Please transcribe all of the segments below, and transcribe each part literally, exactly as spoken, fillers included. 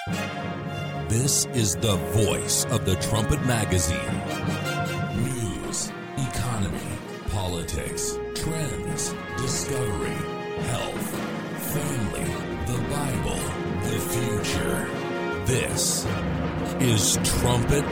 This is the voice of the Trumpet Magazine. News, economy, politics, trends, discovery, health, family, the Bible, the future. This is Trumpet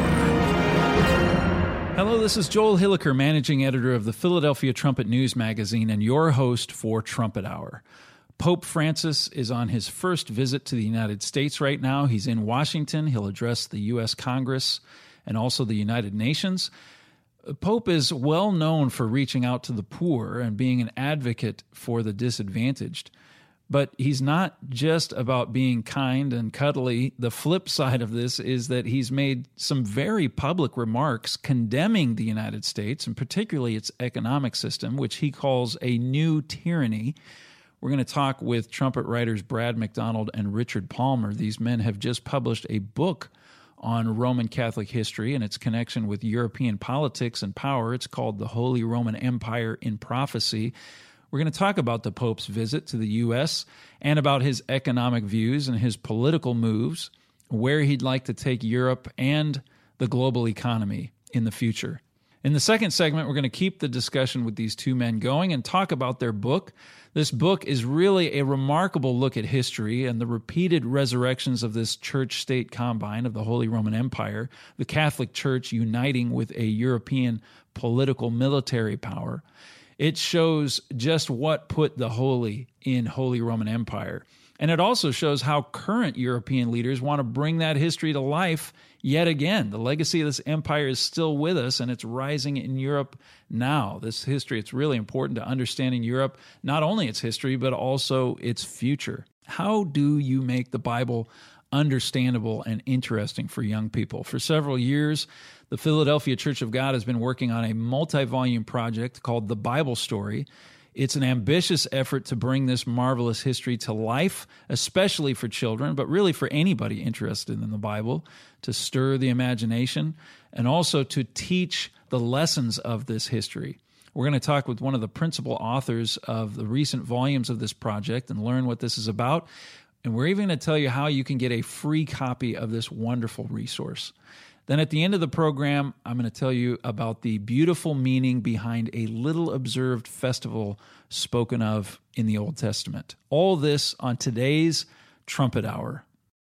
Hour. Hello, this is Joel Hilliker, managing editor of the Philadelphia Trumpet News Magazine and your host for Trumpet Hour. Pope Francis is on his first visit to the United States right now. He's in Washington. He'll address the U S Congress and also the United Nations. Pope is well known for reaching out to the poor and being an advocate for the disadvantaged. But he's not just about being kind and cuddly. The flip side of this is that he's made some very public remarks condemning the United States, and particularly its economic system, which he calls a new tyranny. We're going to talk with trumpet writers Brad McDonald and Richard Palmer. These men have just published a book on Roman Catholic history and its connection with European politics and power. It's called The Holy Roman Empire in Prophecy. We're going to talk about the Pope's visit to the U S and about his economic views and his political moves, where he'd like to take Europe and the global economy in the future. In the second segment, we're going to keep the discussion with these two men going and talk about their book. This book is really a remarkable look at history and the repeated resurrections of this church-state combine of the Holy Roman Empire, the Catholic Church uniting with a European political military power. It shows just what put the holy in Holy Roman Empire. And it also shows how current European leaders want to bring that history to life yet again. The legacy of this empire is still with us, and it's rising in Europe now. This history, it's really important to understanding Europe, not only its history, but also its future. How do you make the Bible understandable and interesting for young people? For several years, the Philadelphia Church of God has been working on a multi-volume project called The Bible Story. It's an ambitious effort to bring this marvelous history to life, especially for children, but really for anybody interested in the Bible, to stir the imagination and also to teach the lessons of this history. We're going to talk with one of the principal authors of the recent volumes of this project and learn what this is about. And we're even going to tell you how you can get a free copy of this wonderful resource. Then at the end of the program, I'm going to tell you about the beautiful meaning behind a little observed festival spoken of in the Old Testament. All this on today's Trumpet Hour.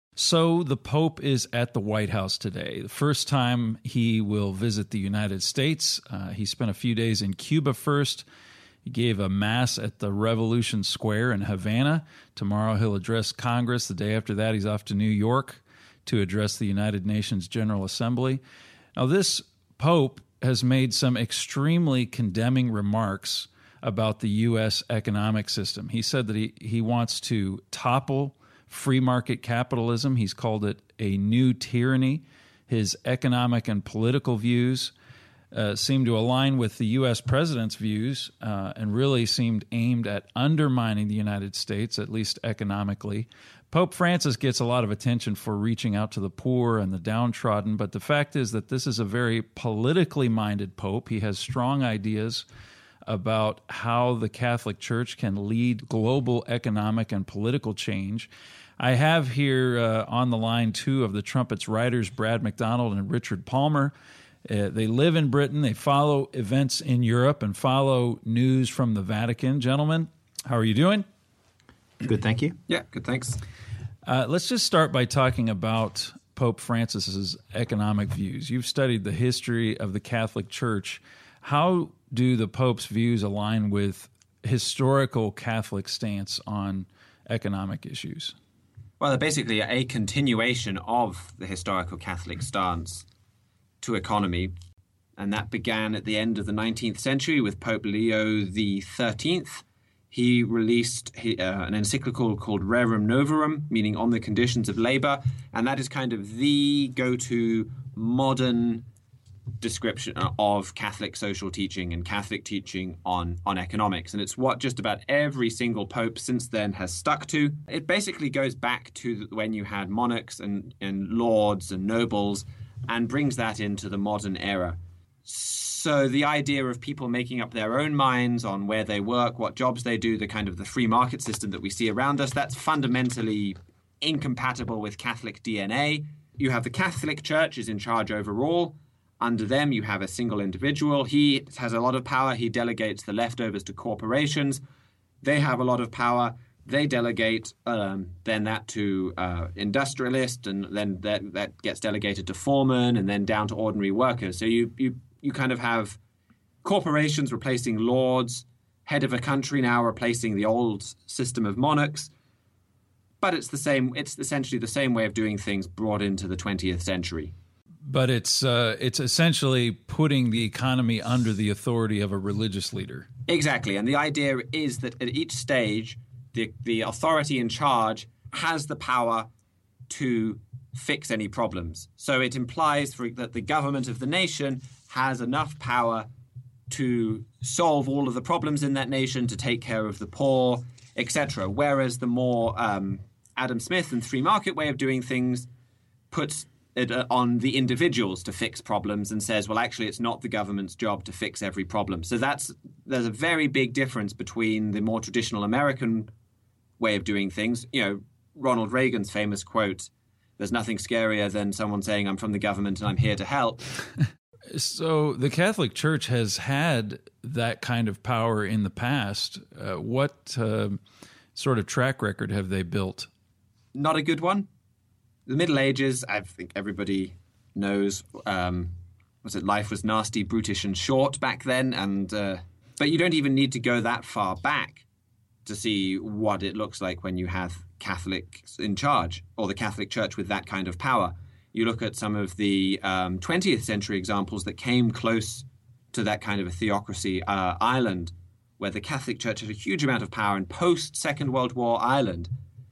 So the Pope is at the White House today. The first time he will visit the United States. Uh, he spent a few days in Cuba first. He gave a mass at the Revolution Square in Havana. Tomorrow he'll address Congress. The day after that, he's off to New York to address the United Nations General Assembly. Now, this Pope has made some extremely condemning remarks about the U S economic system. He said that he, he wants to topple free market capitalism. He's called it a new tyranny. His economic and political views Uh, seemed to align with the U S president's views uh, and really seemed aimed at undermining the United States, at least economically. Pope Francis gets a lot of attention for reaching out to the poor and the downtrodden, but the fact is that this is a very politically minded pope. He has strong ideas about how the Catholic Church can lead global economic and political change. I have here uh, on the line two of the Trumpet's writers, Brad McDonald and Richard Palmer. Uh, they live in Britain. They follow events in Europe and follow news from the Vatican. Gentlemen, how are you doing? Good, thank you. Yeah, good, thanks. Uh, let's just start by talking about Pope Francis's economic views. You've studied the history of the Catholic Church. How do the Pope's views align with historical Catholic stance on economic issues? Well, they're basically a continuation of the historical Catholic stance to economy, and that began at the end of the nineteenth century with Pope Leo the thirteenth. He released uh, an encyclical called Rerum Novarum, meaning On the Conditions of Labor, and that is kind of the go-to modern description of Catholic social teaching and Catholic teaching on, on economics. And it's what just about every single pope since then has stuck to. It basically goes back to when you had monarchs and, and lords and nobles and brings that into the modern era. So the idea of people making up their own minds on where they work, what jobs they do, the kind of the free market system that we see around us, that's fundamentally incompatible with Catholic D N A. You have the Catholic Church is in charge overall. Under them, you have a single individual. He has a lot of power. He delegates the leftovers to corporations. They have a lot of power. They delegate um, then that to uh, industrialists, and then that, that gets delegated to foremen, and then down to ordinary workers. So you you you kind of have corporations replacing lords, head of a country now replacing the old system of monarchs. But it's the same. It's essentially the same way of doing things brought into the twentieth century. But it's uh, it's essentially putting the economy under the authority of a religious leader. Exactly. And the idea is that at each stage, the, the authority in charge has the power to fix any problems. So it implies for, that the government of the nation has enough power to solve all of the problems in that nation, to take care of the poor, et cetera. Whereas the more um, Adam Smith and free market way of doing things puts it on the individuals to fix problems and says, well, actually, it's not the government's job to fix every problem. So that's there's a very big difference between the more traditional American way of doing things. You know, Ronald Reagan's famous quote, "There's nothing scarier than someone saying I'm from the government and I'm here to help." So the Catholic Church has had that kind of power in the past. Uh, what uh, sort of track record have they built? Not a good one. The Middle Ages, I think everybody knows, um, was it life was nasty, brutish, and short back then? And uh, but you don't even need to go that far back to see what it looks like when you have Catholics in charge, or the Catholic Church with that kind of power. You look at some of the um, twentieth century examples that came close to that kind of a theocracy. uh, Ireland, where the Catholic Church had a huge amount of power, in post-Second World War Ireland.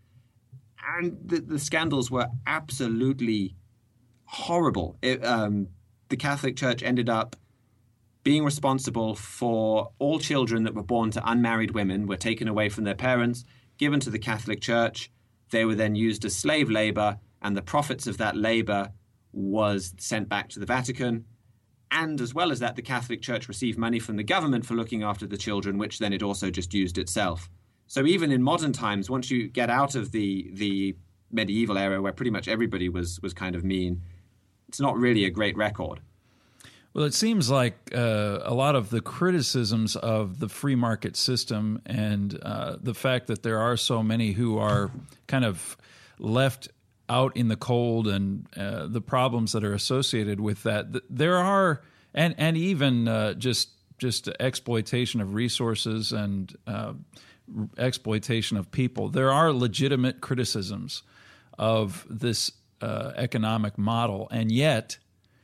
And the, the scandals were absolutely horrible. It, um, the Catholic Church ended up being responsible for all children that were born to unmarried women were taken away from their parents, given to the Catholic Church. They were then used as slave labor, and the profits of that labor was sent back to the Vatican. And as well as that, the Catholic Church received money from the government for looking after the children, which then it also just used itself. So even in modern times, once you get out of the the medieval era where pretty much everybody was was kind of mean, it's not really a great record. Well, it seems like uh, a lot of the criticisms of the free market system and uh, the fact that there are so many who are kind of left out in the cold, and uh, the problems that are associated with that, there are, and and even uh, just just exploitation of resources and uh, exploitation of people. There are legitimate criticisms of this uh, economic model, and yet,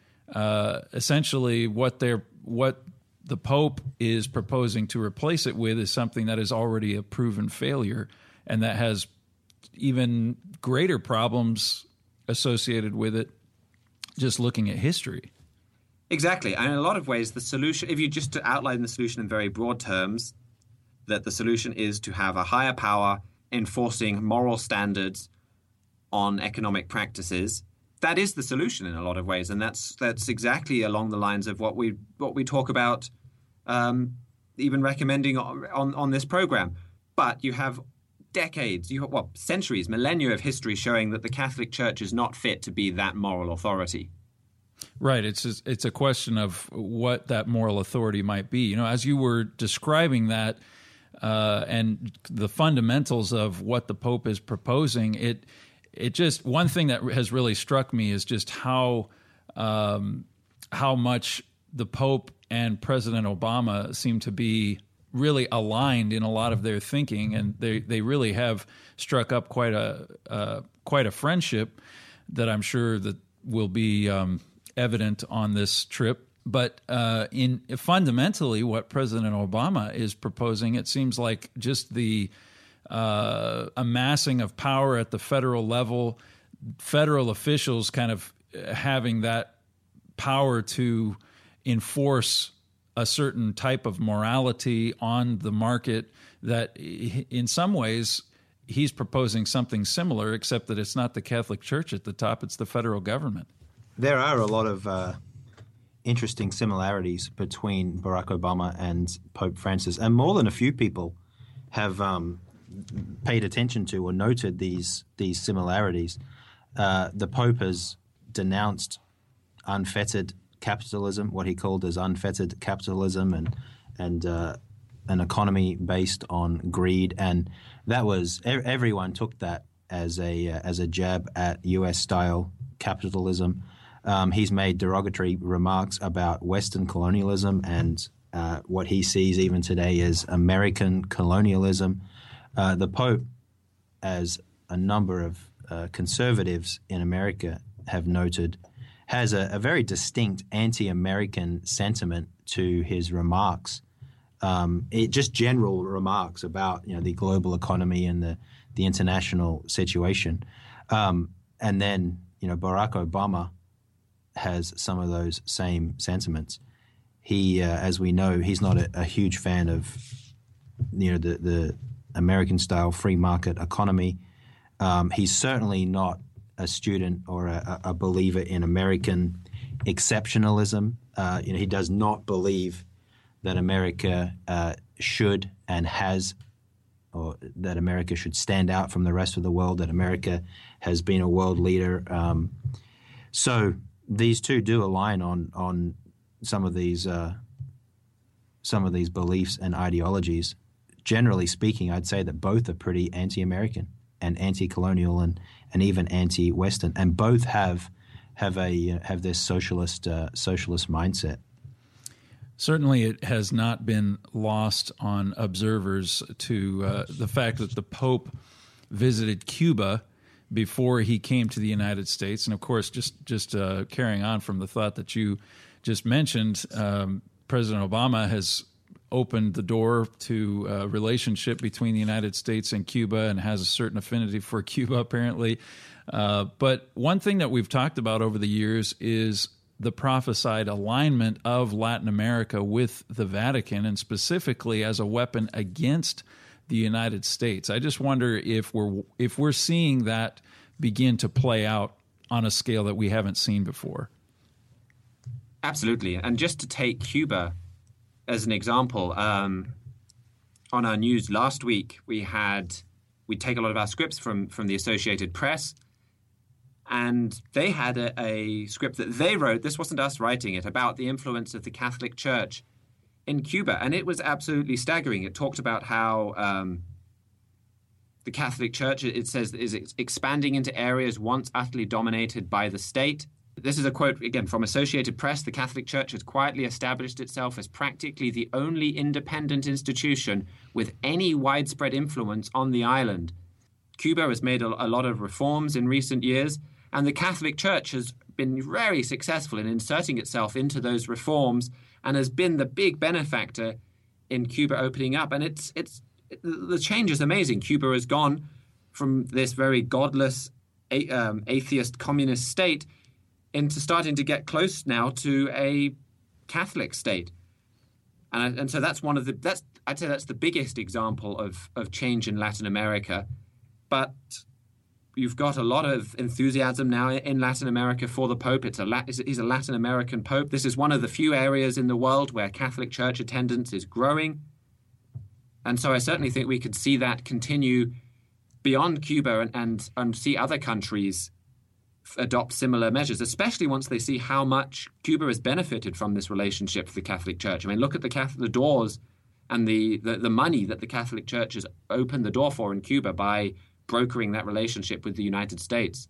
uh, essentially, what they're what the Pope is proposing to replace it with is something that is already a proven failure, and that has even greater problems associated with it. Just looking at history. Exactly, and in a lot of ways, the solution, if you just to outline the solution in very broad terms, that the solution is to have a higher power enforcing moral standards on economic practices. That is the solution in a lot of ways, and that's that's exactly along the lines of what we what we talk about, um, even recommending on, on on this program. But you have decades, you have well, centuries, millennia of history showing that the Catholic Church is not fit to be that moral authority. Right. It's just, it's a question of what that moral authority might be. You know, as you were describing that uh, and the fundamentals of what the Pope is proposing, it it just one thing that has really struck me is just how um, how much the Pope and President Obama seem to be really aligned in a lot of their thinking, and they, they really have struck up quite a uh, quite a friendship that I'm sure that will be um, evident on this trip. But uh, in fundamentally, what President Obama is proposing, it seems like just the uh, amassing of power at the federal level, federal officials kind of having that power to enforce a certain type of morality on the market, that in some ways he's proposing something similar, except that it's not the Catholic Church at the top, it's the federal government. There are a lot of uh, interesting similarities between Barack Obama and Pope Francis, and more than a few people have um, paid attention to or noted these these similarities. Uh, the Pope has denounced unfettered capitalism, what he called as unfettered capitalism, and and uh, an economy based on greed, and that was everyone took that as a uh, as a jab at U S style capitalism. Um, he's made derogatory remarks about Western colonialism and uh, what he sees even today as American colonialism. Uh, the Pope, as a number of uh, conservatives in America have noted, has a, a very distinct anti-American sentiment to his remarks. Um, it, just general remarks about you know the global economy and the the international situation, um, and then you know Barack Obama has some of those same sentiments. He, uh, as we know, he's not a, a huge fan of you know the the American-style free market economy. Um, he's certainly not a student or a, a believer in American exceptionalism. Uh, you know, he does not believe that America uh, should and has, or that America should stand out from the rest of the world, that America has been a world leader. Um, so these two do align on on some of these uh, some of these beliefs and ideologies. Generally speaking, I'd say that both are pretty anti-American and anti-colonial and, and even anti-Western, and both have have a have this socialist uh, socialist mindset. Certainly, it has not been lost on observers to uh, the fact that the Pope visited Cuba before he came to the United States. And of course, just, just uh, carrying on from the thought that you just mentioned, um, President Obama has opened the door to a relationship between the United States and Cuba and has a certain affinity for Cuba, apparently. Uh, but one thing that we've talked about over the years is the prophesied alignment of Latin America with the Vatican, and specifically as a weapon against the United States. I just wonder if we're if we're seeing that begin to play out on a scale that we haven't seen before. Absolutely. And just to take Cuba as an example, um, on our news last week, we had we take a lot of our scripts from from the Associated Press. And they had a, a script that they wrote, this wasn't us writing it, about the influence of the Catholic Church in Cuba. And it was absolutely staggering. It talked about how um, the Catholic Church, it says, is expanding into areas once utterly dominated by the state. This is a quote, again, from Associated Press. The Catholic Church has quietly established itself as practically the only independent institution with any widespread influence on the island. Cuba has made a, a lot of reforms in recent years, and the Catholic Church has been very successful in inserting itself into those reforms and has been the big benefactor in Cuba opening up. And it's it's it, the change is amazing. Cuba has gone from this very godless, a, um, atheist, communist state into starting to get close now to a Catholic state. And, and so that's one of the that's I'd say that's the biggest example of of change in Latin America. But you've got a lot of enthusiasm now in Latin America for the Pope. It's a he's a Latin American Pope. This is one of the few areas in the world where Catholic Church attendance is growing. And so I certainly think we could see that continue beyond Cuba and, and, and see other countries adopt similar measures, especially once they see how much Cuba has benefited from this relationship with the Catholic Church. I mean, look at the Catholic, the doors and the, the, the money that the Catholic Church has opened the door for in Cuba by brokering that relationship with the United States.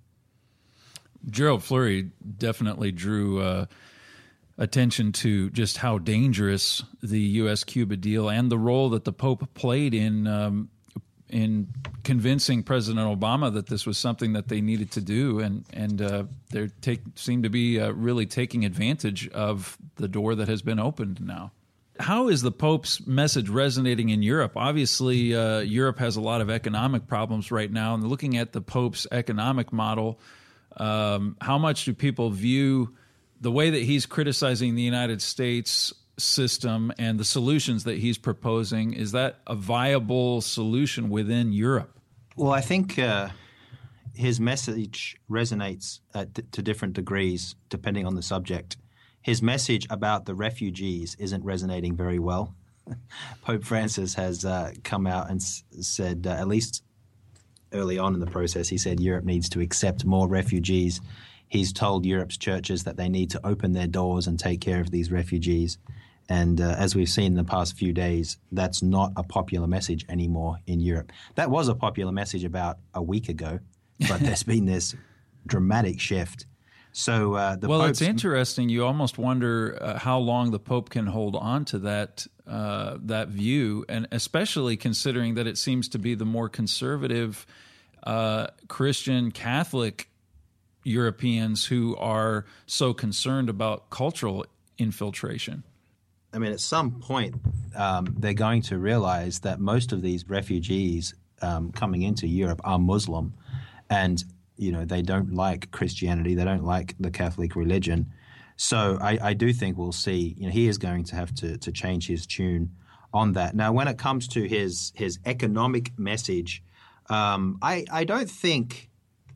Gerald Fleury definitely drew uh, attention to just how dangerous the U S Cuba deal and the role that the Pope played in um, in convincing President Obama that this was something that they needed to do, and and uh, they take seem to be uh, really taking advantage of the door that has been opened now. How is the Pope's message resonating in Europe? Obviously, uh, Europe has a lot of economic problems right now, and looking at the Pope's economic model, um, how much do people view the way that he's criticizing the United States system and the solutions that he's proposing? Is that a viable solution within Europe? Well, I think uh, his message resonates at th- to different degrees depending on the subject. His message about the refugees isn't resonating very well Pope Francis has uh, come out and s- said, uh, at least early on in the process, he said Europe needs to accept more refugees. He's told Europe's churches that they need to open their doors and take care of these refugees. And uh, as we've seen in the past few days, that's not a popular message anymore in Europe. That was a popular message about a week ago, but there's been this dramatic shift. So uh, the well, Pope's, it's interesting. You almost wonder uh, how long the Pope can hold on to that uh, that view, and especially considering that it seems to be the more conservative uh, Christian Catholic Europeans who are so concerned about cultural infiltration. I mean, at some point, um, they're going to realize that most of these refugees um, coming into Europe are Muslim, and you know they don't like Christianity, they don't like the Catholic religion. So I, I do think we'll see. You know, he is going to have to to change his tune on that. Now, when it comes to his his economic message, um, I I don't think.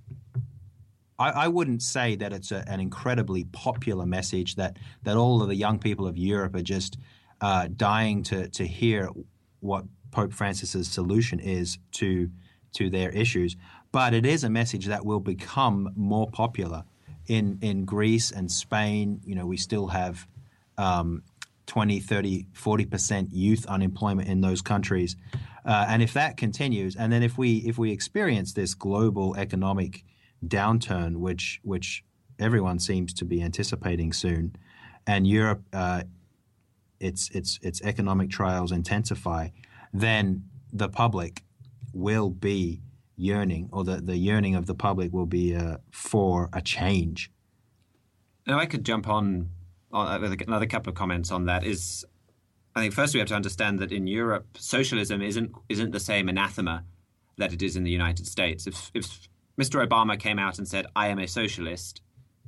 I wouldn't say that it's a, an incredibly popular message, that, that all of the young people of Europe are just uh, dying to, to hear what Pope Francis's solution is to, to their issues. But it is a message that will become more popular. In, in Greece and Spain, you know, we still have um, twenty, thirty, forty percent youth unemployment in those countries. Uh, and if that continues, and then if we if we experience this global economic downturn, which which everyone seems to be anticipating soon, and Europe, uh, its its its economic trials intensify, then the public will be yearning, or the, the yearning of the public will be uh, for a change. Now, I could jump on, on another couple of comments on that. Is I think first we have to understand that in Europe, socialism isn't isn't the same anathema that it is in the United States. If if Mister Obama came out and said, I am a socialist,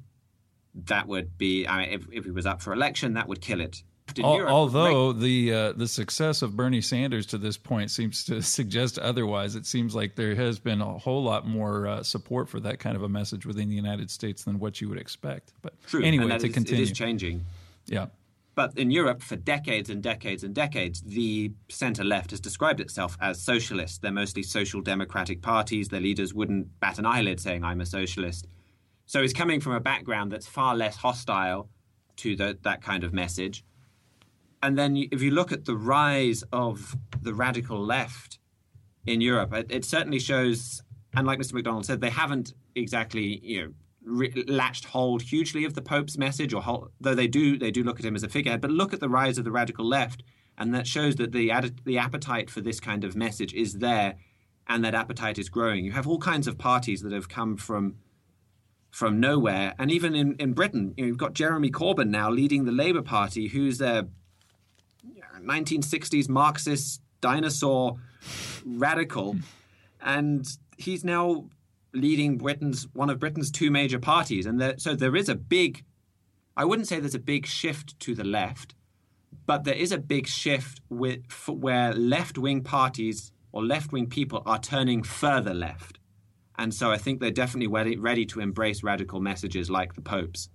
that would be, I mean, if, if he was up for election, that would kill it. Al- Europe, although right, the uh, the success of Bernie Sanders to this point seems to suggest otherwise. It seems like there has been a whole lot more uh, support for that kind of a message within the United States than what you would expect. But true. anyway, and that to is, continue. it is changing. Yeah. But in Europe, for decades and decades and decades, the center-left has described itself as socialist. They're mostly social democratic parties. Their leaders wouldn't bat an eyelid saying, I'm a socialist. So he's coming from a background that's far less hostile to the, that kind of message. And then if you look at the rise of the radical left in Europe, it, it certainly shows, and like Mister McDonald said, they haven't exactly, you know, Re- latched hold hugely of the Pope's message, or hold, though they do they do look at him as a figurehead. But look at the rise of the radical left, and that shows that the ad- the appetite for this kind of message is there, and that appetite is growing. You have all kinds of parties that have come from from nowhere, and even in, in Britain, you know, you've got Jeremy Corbyn now leading the Labour Party, who's a nineteen sixties Marxist dinosaur radical, and he's now leading Britain's one of Britain's two major parties. And there, so there is a big, I wouldn't say there's a big shift to the left, but there is a big shift with, where left-wing parties or left-wing people are turning further left. And so I think they're definitely ready, ready to embrace radical messages like the Pope's.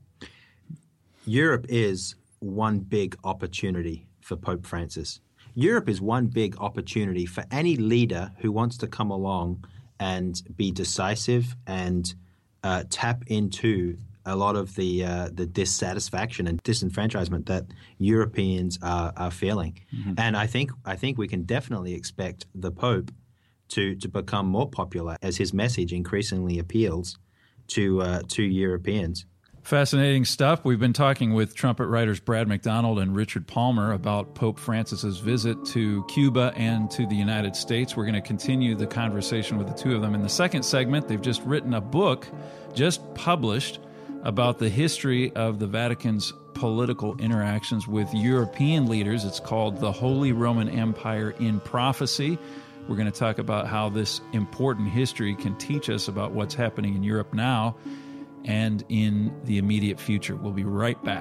Europe is one big opportunity for Pope Francis. Europe is one big opportunity for any leader who wants to come along and be decisive and uh, tap into a lot of the uh, the dissatisfaction and disenfranchisement that Europeans are, are feeling. Mm-hmm. And I think I think we can definitely expect the Pope to to become more popular as his message increasingly appeals to uh, to Europeans. Fascinating stuff. We've been talking with trumpet writers Brad McDonald and Richard Palmer about Pope Francis's visit to Cuba and to the United States. We're going to continue the conversation with the two of them in the second segment. They've just written a book, just published, about the history of the Vatican's political interactions with European leaders. It's called The Holy Roman Empire in Prophecy. We're going to talk about how this important history can teach us about what's happening in Europe now and in the immediate future. We'll be right back.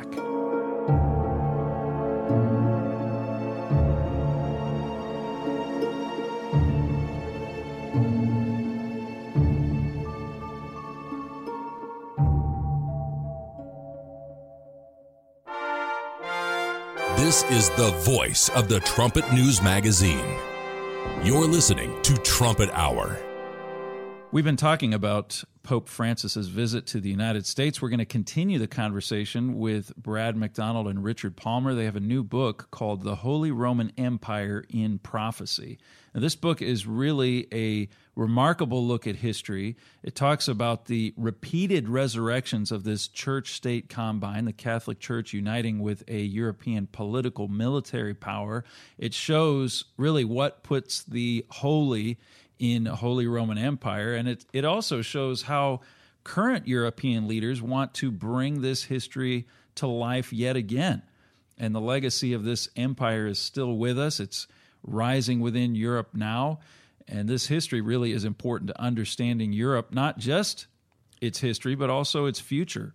This is the voice of the Trumpet News Magazine. You're listening to Trumpet Hour. We've been talking about Pope Francis's visit to the United States. We're going to continue the conversation with Brad McDonald and Richard Palmer. They have a new book called The Holy Roman Empire in Prophecy. Now, this book is really a remarkable look at history. It talks about the repeated resurrections of this church-state combine, the Catholic Church uniting with a European political military power. It shows really what puts the holy in Holy Roman Empire, and it it also shows how current European leaders want to bring this history to life yet again. And the legacy of this empire is still with us. It's rising within Europe now, and this history really is important to understanding Europe, not just its history, but also its future.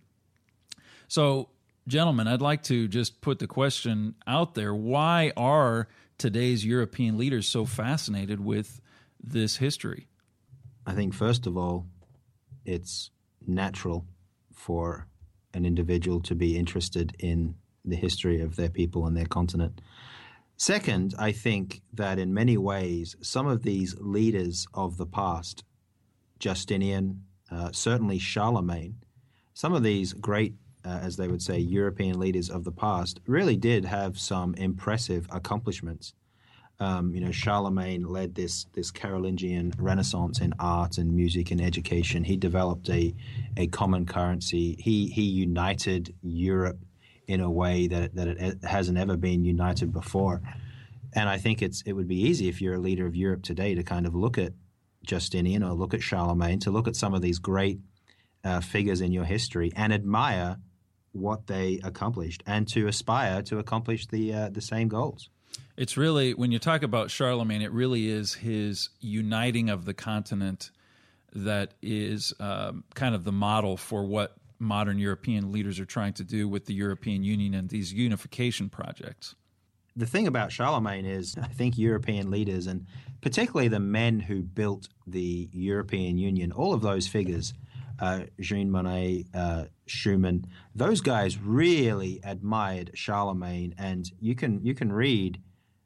So, gentlemen, I'd like to just put the question out there. Why are today's European leaders so fascinated with this history? I think, first of all, it's natural for an individual to be interested in the history of their people and their continent. Second, I think that in many ways, some of these leaders of the past, Justinian, uh, certainly Charlemagne, some of these great, uh, as they would say, European leaders of the past really did have some impressive accomplishments. Um, you know, Charlemagne led this this Carolingian Renaissance in art and music and education. He developed a a common currency. He he united Europe in a way that that it hasn't ever been united before. And I think it's it would be easy if you're a leader of Europe today to kind of look at Justinian or look at Charlemagne, to look at some of these great uh, figures in your history and admire what they accomplished, and to aspire to accomplish the uh, the same goals. It's really, when you talk about Charlemagne, it really is his uniting of the continent that is um, kind of the model for what modern European leaders are trying to do with the European Union and these unification projects. The thing about Charlemagne is, I think European leaders, and particularly the men who built the European Union, all of those figures, uh, Jean Monnet, uh, Schumann, those guys really admired Charlemagne. And you can you can read,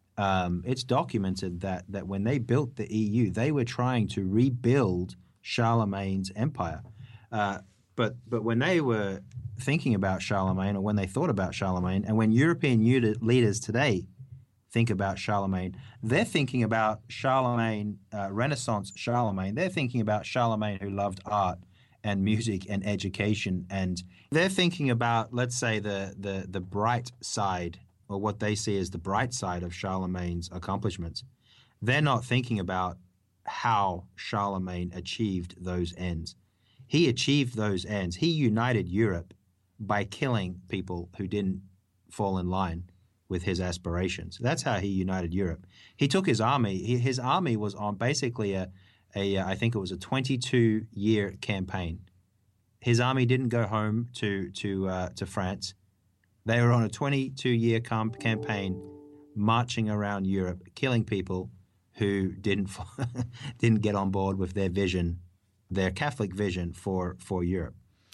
um, it's documented that that when they built the E U, they were trying to rebuild Charlemagne's empire. Uh, but but when they were thinking about Charlemagne, or when they thought about Charlemagne, and when European leaders today think about Charlemagne, they're thinking about Charlemagne, uh, Renaissance Charlemagne. They're thinking about Charlemagne who loved art and music and education, and they're thinking about, let's say, the the the bright side, or what they see as the bright side of Charlemagne's accomplishments. They're not thinking about how Charlemagne achieved those ends. He achieved those ends. He united Europe by killing people who didn't fall in line with his aspirations. That's how he united Europe. He took his army. He, his army was on basically a, a, I think it was a twenty-two year campaign. His army didn't go home to to uh, to France. They were on a twenty-two year com- campaign, marching around Europe, killing people who didn't didn't get on board with their vision, their Catholic vision for for Europe.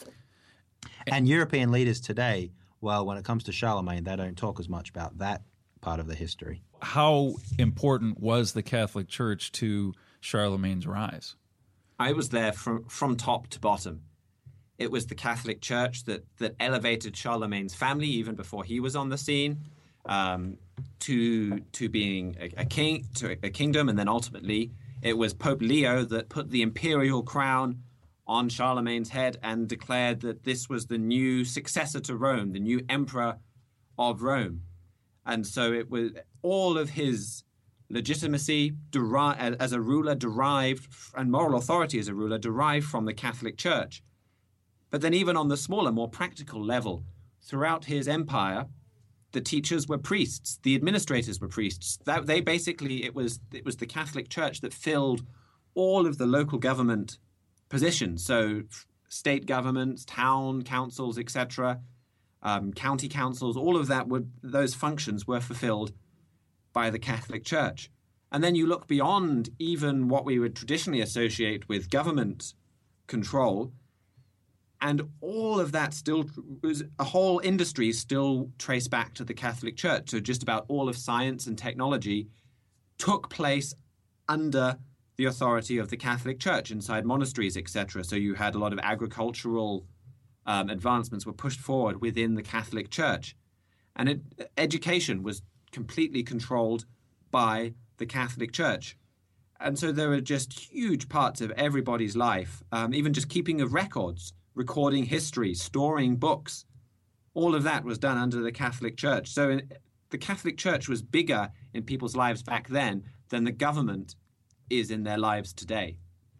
And European leaders today, well, when it comes to Charlemagne, they don't talk as much about that part of the history. How important was the Catholic Church to Charlemagne's rise? I was there from, from top to bottom. It was the Catholic Church that, that elevated Charlemagne's family even before he was on the scene, um, to to being a, a king, to a kingdom, and then ultimately it was Pope Leo that put the imperial crown on Charlemagne's head and declared that this was the new successor to Rome, the new emperor of Rome. And so it was all of his legitimacy deri- as a ruler derived, and moral authority as a ruler derived from the Catholic Church. But then even on the smaller, more practical level, throughout his empire, the teachers were priests, the administrators were priests. That they basically, it was it was the Catholic Church that filled all of the local government positions, so state governments, town councils, et cetera, um, county councils, all of that would those functions were fulfilled by the Catholic Church. And then you look beyond even what we would traditionally associate with government control, And all of that still was a whole industry still traced back to the Catholic Church. So just about all of science and technology took place under the authority of the Catholic Church inside monasteries, et cetera. So you had a lot of agricultural um, advancements were pushed forward within the Catholic Church. And it, education was completely controlled by the Catholic Church. And so there were just huge parts of everybody's life, um, even just keeping of records, recording history, storing books. All of that was done under the Catholic Church. So in, the Catholic Church was bigger in people's lives back then than the government is in their lives today.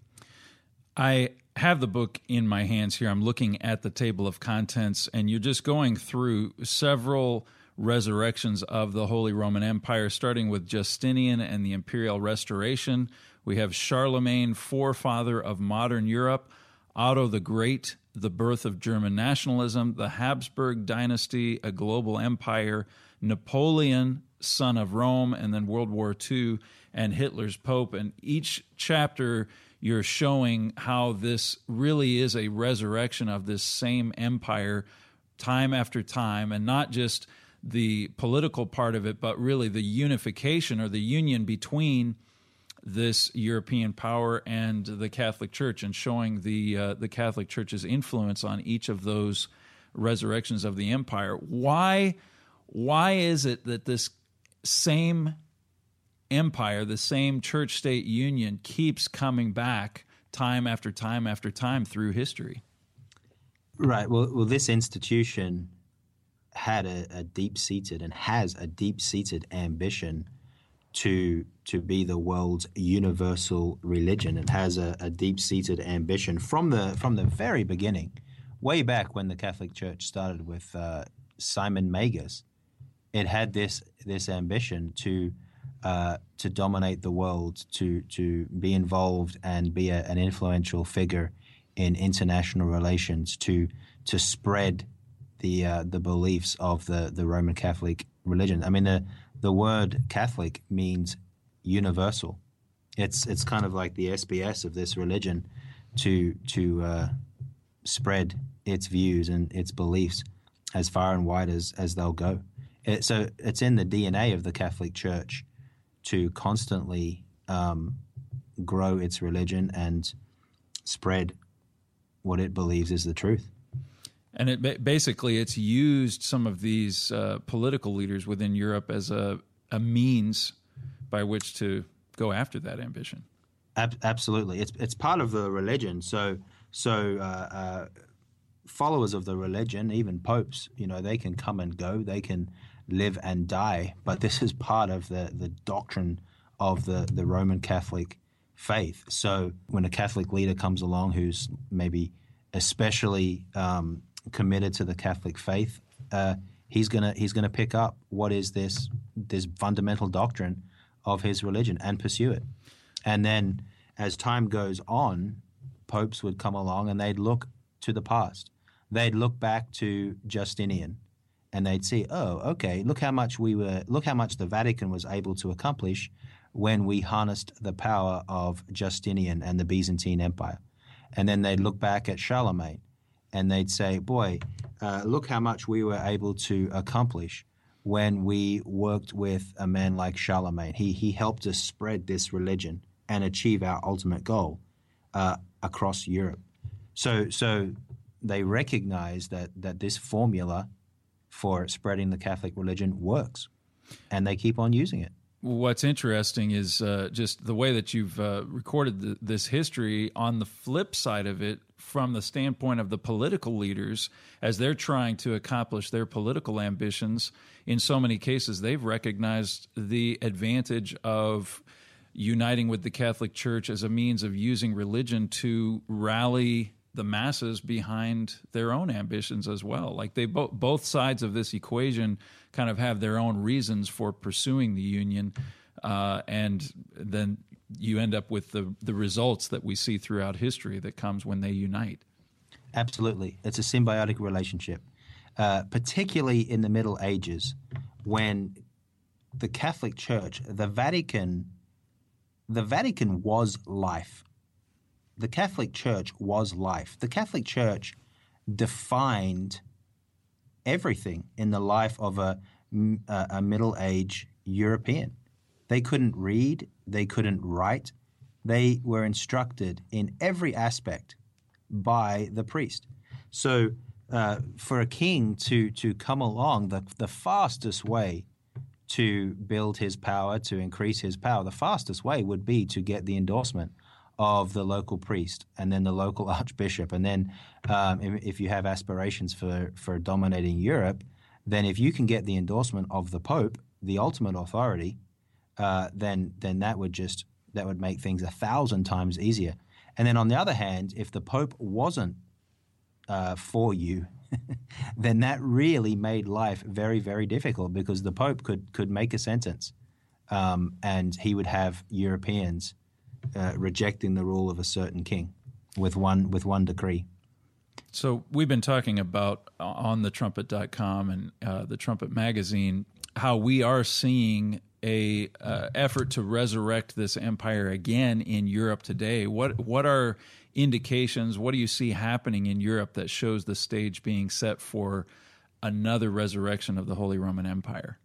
I have the book in my hands here. I'm looking at the table of contents, and you're just going through several resurrections of the Holy Roman Empire, starting with Justinian and the Imperial Restoration. We have Charlemagne, forefather of modern Europe, Otto the Great, the birth of German nationalism, the Habsburg dynasty, a global empire, Napoleon, son of Rome, and then World War Two, and Hitler's Pope. And each chapter you're showing how this really is a resurrection of this same empire time after time, and not just the political part of it, but really the unification or the union between this European power and the Catholic Church, and showing the uh, the Catholic Church's influence on each of those resurrections of the empire. Why, why is it that this same empire, the same church-state union, keeps coming back time after time after time through history? Right. Well, well, this institution had a, a deep-seated and has a deep-seated ambition to to be the world's universal religion. It has a, a deep-seated ambition from the from the very beginning, way back when the Catholic Church started with uh, Simon Magus. It had this this ambition to uh, to dominate the world, to to be involved and be a, an influential figure in international relations, to to spread the uh, the beliefs of the, the Roman Catholic religion. I mean, the the word Catholic means universal. It's it's kind of like the S B S of this religion, to to uh, spread its views and its beliefs as far and wide as, as they'll go. It, so it's in the D N A of the Catholic Church to constantly um, grow its religion and spread what it believes is the truth. And it basically, it's used some of these uh, political leaders within Europe as a, a means by which to go after that ambition. Ab- absolutely, it's it's part of the religion. So so uh, uh, followers of the religion, even popes, you know, they can come and go, they can live and die, but this is part of the the doctrine of the the Roman Catholic faith. So when a Catholic leader comes along who's maybe especially um, committed to the Catholic faith, uh, he's gonna he's gonna pick up what is this this fundamental doctrine of his religion and pursue it. And then as time goes on, popes would come along and they'd look to the past. They'd look back to Justinian and they'd see, oh, okay, look how much we were look how much the Vatican was able to accomplish when we harnessed the power of Justinian and the Byzantine Empire. And then they'd look back at Charlemagne and they'd say, boy, uh, look how much we were able to accomplish when we worked with a man like Charlemagne. He he helped us spread this religion and achieve our ultimate goal uh, across Europe. So so they recognize that that this formula for spreading the Catholic religion works, and they keep on using it. What's interesting is uh, just the way that you've uh, recorded the, this history. On the flip side of it, from the standpoint of the political leaders, as they're trying to accomplish their political ambitions, in so many cases, they've recognized the advantage of uniting with the Catholic Church as a means of using religion to rally the masses behind their own ambitions as well. Like they bo- both sides of this equation kind of have their own reasons for pursuing the union, uh, and then you end up with the the results that we see throughout history that comes when they unite. Absolutely. It's a symbiotic relationship, uh, particularly in the Middle Ages when the Catholic Church, the Vatican, the Vatican was life. The Catholic Church was life. The Catholic Church defined everything in the life of a, a, a middle-aged European. They couldn't read, they couldn't write. They were instructed in every aspect by the priest. So uh, for a king to to come along, the, the fastest way to build his power, to increase his power, the fastest way would be to get the endorsement of the local priest and then the local archbishop. And then um, if, if you have aspirations for, for dominating Europe, then if you can get the endorsement of the Pope, the ultimate authority, uh, then then that would just that would make things a thousand times easier. And then on the other hand, if the Pope wasn't uh, for you, then that really made life very, very difficult, because the Pope could could make a sentence um, and he would have Europeans uh, rejecting the rule of a certain king with one with one decree. So we've been talking about uh, on the trumpet dot com and uh, the Trumpet magazine how we are seeing a uh, effort to resurrect this empire again in Europe today. What what are indications, what do you see happening in Europe that shows the stage being set for another resurrection of the Holy Roman Empire?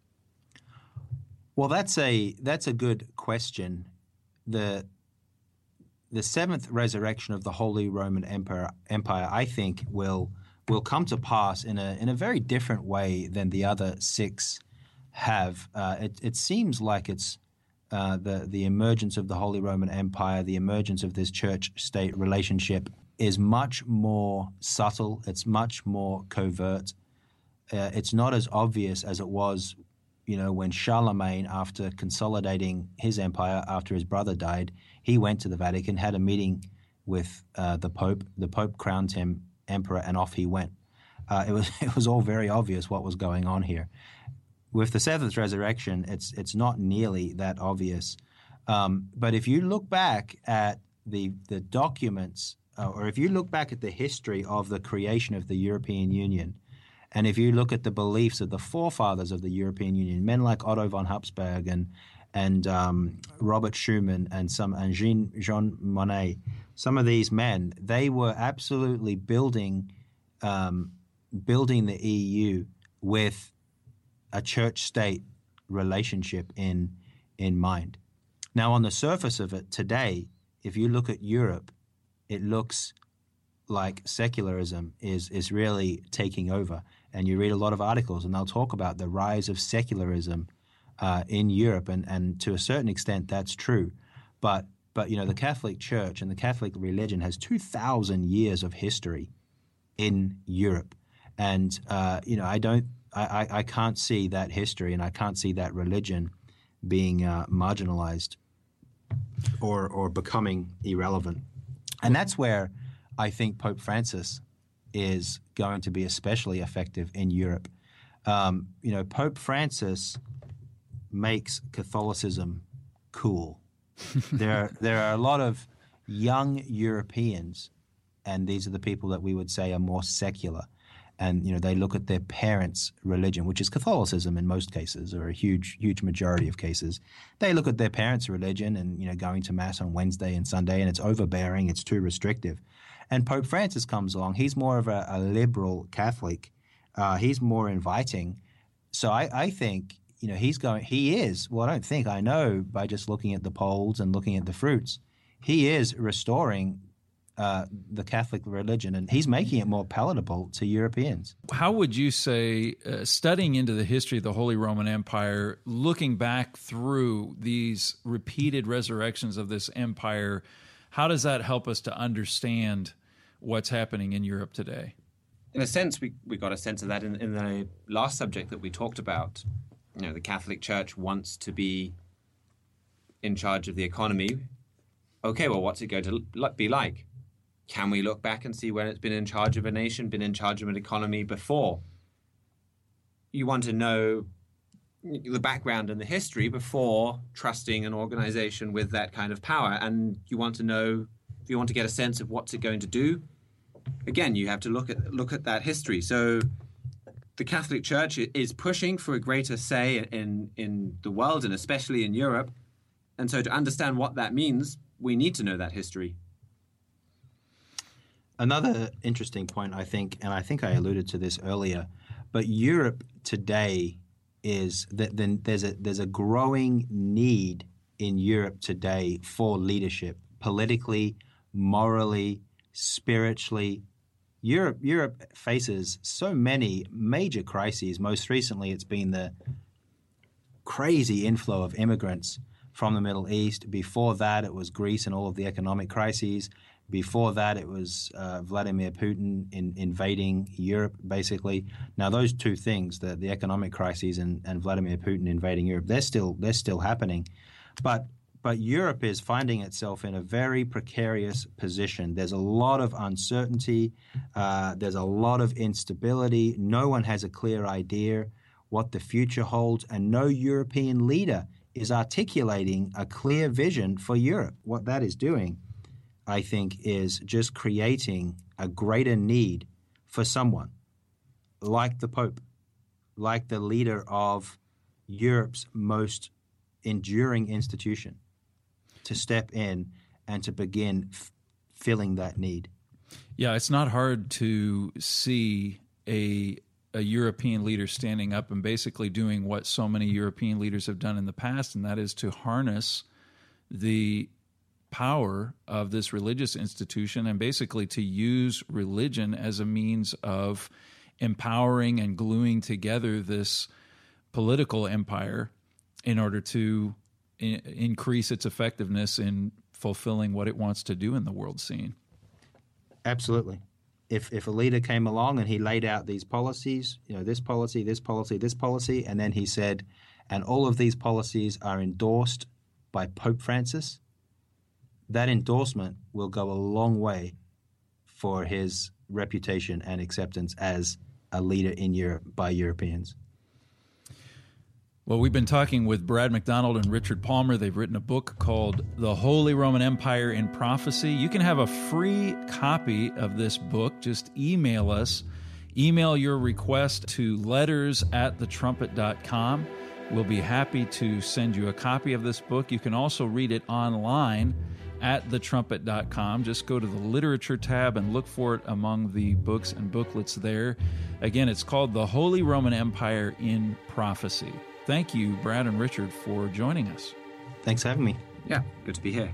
Well, that's a that's a good question. The the seventh resurrection of the Holy Roman Empire, Empire, I think, will will come to pass in a in a very different way than the other six have. Uh, it, it seems like it's uh, the the emergence of the Holy Roman Empire, the emergence of this church-state relationship is much more subtle. It's much more covert. Uh, it's not as obvious as it was, you know, when Charlemagne, after consolidating his empire after his brother died, he went to the Vatican, had a meeting with uh, the Pope. The Pope crowned him emperor, and off he went. Uh, it was it was all very obvious what was going on here. With the seventh resurrection, it's it's not nearly that obvious. Um, but if you look back at the the documents, uh, or if you look back at the history of the creation of the European Union, and if you look at the beliefs of the forefathers of the European Union, men like Otto von Habsburg and and um, Robert Schuman and some and Jean Jean Monnet, some of these men, they were absolutely building um, building the E U with a church-state relationship in in mind. Now, on the surface of it today, if you look at Europe, it looks like secularism is is really taking over. And you read a lot of articles, and they'll talk about the rise of secularism uh, in Europe, and, and to a certain extent, that's true. But but you know, the Catholic Church and the Catholic religion has two thousand years of history in Europe, and uh, you know, I don't. I, I can't see that history, and I can't see that religion being uh, marginalized or or becoming irrelevant. And that's where I think Pope Francis is going to be especially effective in Europe. Um, you know, Pope Francis makes Catholicism cool. there, there are a lot of young Europeans, and these are the people that we would say are more secular. And, you know, they look at their parents' religion, which is Catholicism in most cases, or a huge, huge majority of cases. They look at their parents' religion and, you know, going to Mass on Wednesday and Sunday, and it's overbearing, it's too restrictive. And Pope Francis comes along. He's more of a, a liberal Catholic. Uh, he's more inviting. So I, I think, you know, he's going – he is – well, I don't think, I know by just looking at the polls and looking at the fruits, he is restoring – Uh, the Catholic religion, and he's making it more palatable to Europeans. How would you say, uh, studying into the history of the Holy Roman Empire, looking back through these repeated resurrections of this empire, how does that help us to understand what's happening in Europe today? In a sense, we, we got a sense of that in, in the last subject that we talked about. You know, the Catholic Church wants to be in charge of the economy. Okay, well, what's it going to be like? Can we look back and see when it's been in charge of a nation, been in charge of an economy before? You want to know the background and the history before trusting an organization with that kind of power. And you want to know, if you want to get a sense of what's it going to do, again, you have to look at look at that history. So the Catholic Church is pushing for a greater say in, in the world, and especially in Europe. And so to understand what that means, we need to know that history. Another interesting point, I think, and I think I alluded to this earlier, but Europe today is that then there's a there's a growing need in Europe today for leadership, politically, morally, spiritually. Europe Europe faces so many major crises. Most recently, it's been the crazy inflow of immigrants from the Middle East. Before that, it was Greece and all of the economic crises. Before that, it was uh, Vladimir Putin in, invading Europe, basically. Now, those two things, the, the economic crises and, and Vladimir Putin invading Europe, they're still they're still happening. But but Europe is finding itself in a very precarious position. There's a lot of uncertainty. Uh, there's a lot of instability. No one has a clear idea what the future holds, and no European leader is articulating a clear vision for Europe. What that is doing, I think, is just creating a greater need for someone like the Pope, like the leader of Europe's most enduring institution, to step in and to begin f- filling that need. Yeah, it's not hard to see a a European leader standing up and basically doing what so many European leaders have done in the past, and that is to harness the power of this religious institution and basically to use religion as a means of empowering and gluing together this political empire in order to I- increase its effectiveness in fulfilling what it wants to do in the world scene. Absolutely. If if a leader came along and he laid out these policies, you know, this policy, this policy, this policy, and then he said, and all of these policies are endorsed by Pope Francis, that endorsement will go a long way for his reputation and acceptance as a leader in Europe by Europeans. Well, we've been talking with Brad McDonald and Richard Palmer. They've written a book called The Holy Roman Empire in Prophecy. You can have a free copy of this book. Just email us. Email your request to letters at the trumpet dot com. We'll be happy to send you a copy of this book. You can also read it online at the trumpet dot com. Just go to the literature tab and look for it among the books and booklets there. Again, it's called The Holy Roman Empire in Prophecy. Thank you, Brad and Richard, for joining us. Thanks for having me. Yeah, good to be here.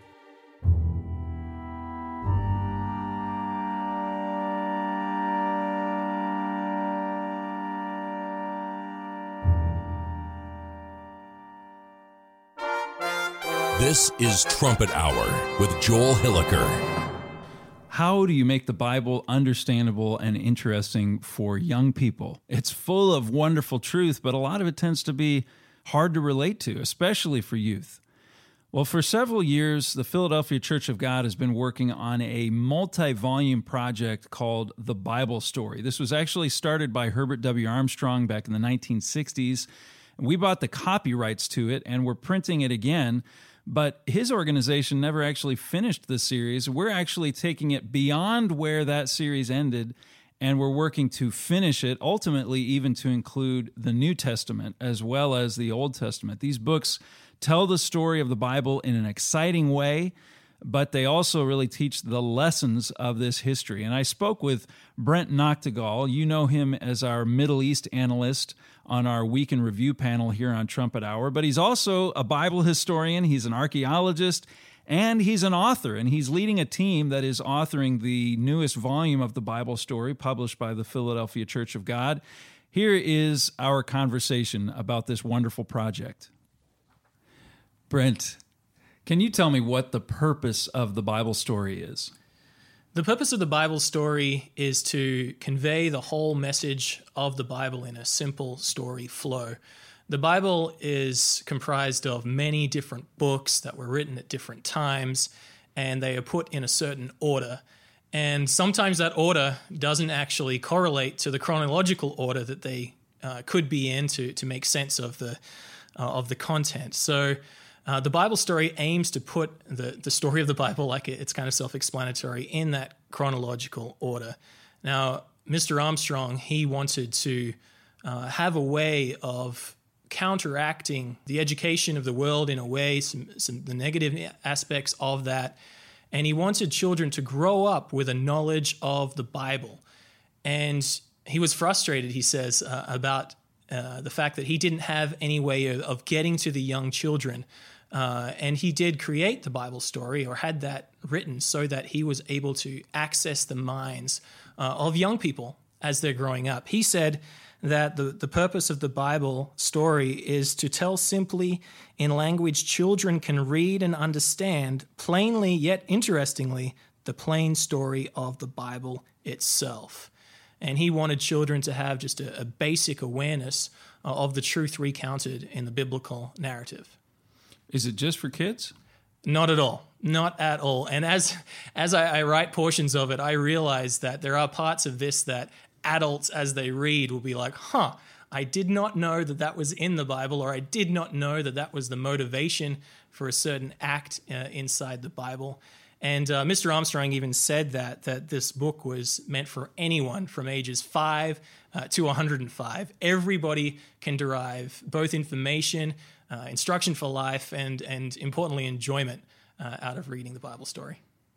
This is Trumpet Hour with Joel Hilliker. How do you make the Bible understandable and interesting for young people? It's full of wonderful truth, but a lot of it tends to be hard to relate to, especially for youth. Well, for several years, the Philadelphia Church of God has been working on a multi-volume project called The Bible Story. This was actually started by Herbert W. Armstrong back in the nineteen sixties. We bought the copyrights to it, and we're printing it again. But his organization never actually finished the series. We're actually taking it beyond where that series ended, and we're working to finish it, ultimately even to include the New Testament as well as the Old Testament. These books tell the story of the Bible in an exciting way, but they also really teach the lessons of this history. And I spoke with Brent Noctegal. You know him as our Middle East analyst on our Week in Review panel here on Trumpet Hour, but he's also a Bible historian, he's an archaeologist, and he's an author, and he's leading a team that is authoring the newest volume of the Bible Story published by the Philadelphia Church of God. Here is our conversation about this wonderful project. Brent, can you tell me what the purpose of the Bible Story is? The purpose of the Bible Story is to convey the whole message of the Bible in a simple story flow. The Bible is comprised of many different books that were written at different times, and they are put in a certain order. And sometimes that order doesn't actually correlate to the chronological order that they uh, could be in to, to make sense of the, uh, of the content. So Uh, the Bible Story aims to put the, the story of the Bible, like it, it's kind of self-explanatory, in that chronological order. Now, Mister Armstrong, he wanted to uh, have a way of counteracting the education of the world in a way, some, some the negative aspects of that, And he wanted children to grow up with a knowledge of the Bible. And he was frustrated, he says, uh, about uh, the fact that he didn't have any way of, of getting to the young children. Uh, and he did create the Bible story, or had that written, so that he was able to access the minds uh, of young people as they're growing up. He said that the, the purpose of the Bible story is to tell simply in language children can read and understand, plainly yet interestingly, the plain story of the Bible itself. And he wanted children to have just a, a basic awareness uh, of the truth recounted in the biblical narrative. Is it just for kids? Not at all. Not at all. And as as I, I write portions of it, I realize that there are parts of this that adults, as they read, will be like, huh, I did not know that that was in the Bible, or I did not know that that was the motivation for a certain act uh, inside the Bible. And uh, Mister Armstrong even said that, that this book was meant for anyone from ages five uh, to one hundred five. Everybody can derive both information, uh, instruction for life, and, and importantly, enjoyment uh, out of reading the Bible story.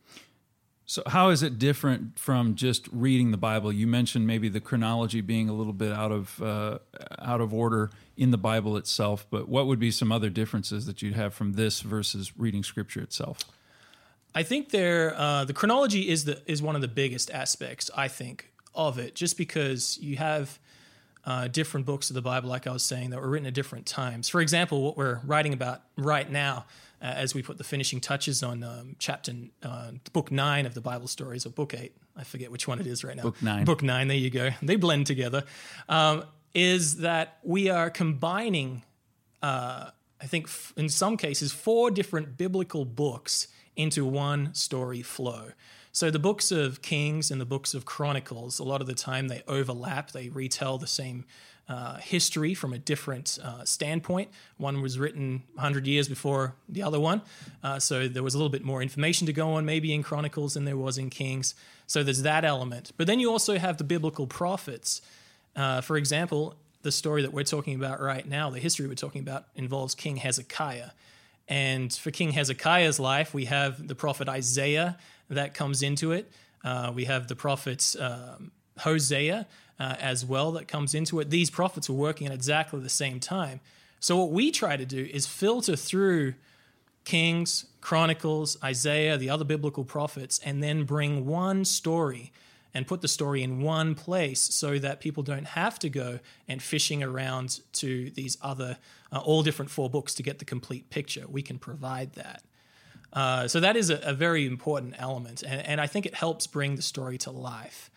So how is it different from just reading the Bible? You mentioned maybe the chronology being a little bit out of uh, out of order in the Bible itself, but what would be some other differences that you'd have from this versus reading Scripture itself? I think there uh, the chronology is the is one of the biggest aspects, I think, of it, just because you have uh, different books of the Bible, like I was saying, that were written at different times. For example, what we're writing about right now, uh, as we put the finishing touches on um, chapter uh, book nine of the Bible stories, or book eight, I forget which one it is right now. Book nine. Book nine, there you go. They blend together. Um, is that we are combining, uh, I think, f- in some cases, four different biblical books into one story flow. So the books of Kings and the books of Chronicles, a lot of the time they overlap. They retell the same uh, history from a different uh, standpoint. One was written one hundred years before the other one, uh, so there was a little bit more information to go on maybe in Chronicles than there was in Kings. So there's that element. But then you also have the biblical prophets. Uh, for example, the story that we're talking about right now, the history we're talking about, involves King Hezekiah. And for King Hezekiah's life, we have the prophet Isaiah that comes into it. Uh, we have the prophet um, Hosea uh, as well that comes into it. These prophets were working at exactly the same time. So what we try to do is filter through Kings, Chronicles, Isaiah, the other biblical prophets, and then bring one story and put the story in one place so that people don't have to go and fishing around to these other, uh, all different four books to get the complete picture. We can provide that. Uh, so that is a, a very important element, and, and I think it helps bring the story to life.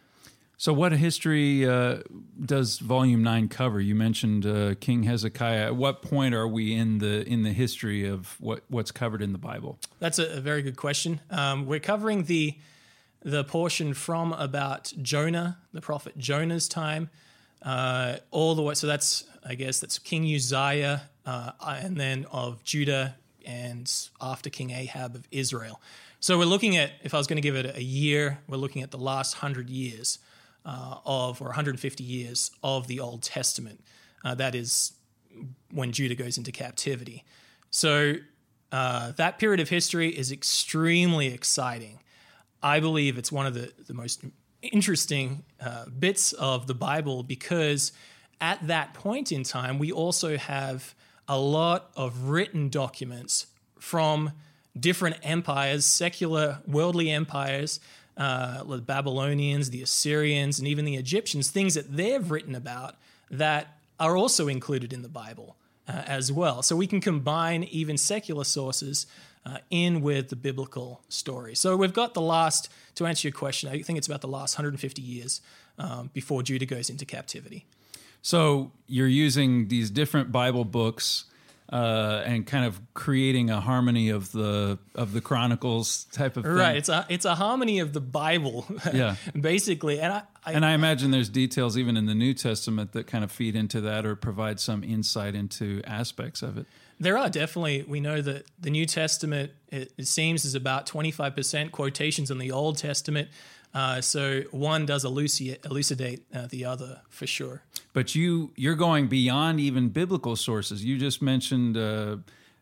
So what history uh, does Volume nine cover? You mentioned uh, King Hezekiah. At what point are we in the in the history of what, what's covered in the Bible? That's a, a very good question. Um, we're covering the the portion from about Jonah, the prophet Jonah's time, uh, all the way. So that's, I guess, that's King Uzziah, uh, and then of Judah, and after King Ahab of Israel. So we're looking at, if I was going to give it a year, we're looking at the last hundred years uh, of, or one hundred fifty years of the Old Testament. Uh, that is when Judah goes into captivity. So uh, that period of history is extremely exciting. I believe it's one of the, the most interesting uh, bits of the Bible, because at that point in time, we also have a lot of written documents from different empires, secular, worldly empires, uh, the Babylonians, the Assyrians, and even the Egyptians, things that they've written about that are also included in the Bible uh, as well. So we can combine even secular sources Uh, in with the biblical story. So we've got the last, to answer your question, I think it's about the last one hundred fifty years um, before Judah goes into captivity. So you're using these different Bible books uh, and kind of creating a harmony of the of the Chronicles type of thing. Right, it's a it's a harmony of the Bible, yeah, basically. And I, I and I imagine there's details even in the New Testament that kind of feed into that or provide some insight into aspects of it. There are definitely. We know that the New Testament, it, it seems, is about twenty-five percent quotations in the Old Testament. Uh, so one does elucidate, elucidate uh, the other for sure. But you, you're going beyond even biblical sources. You just mentioned uh,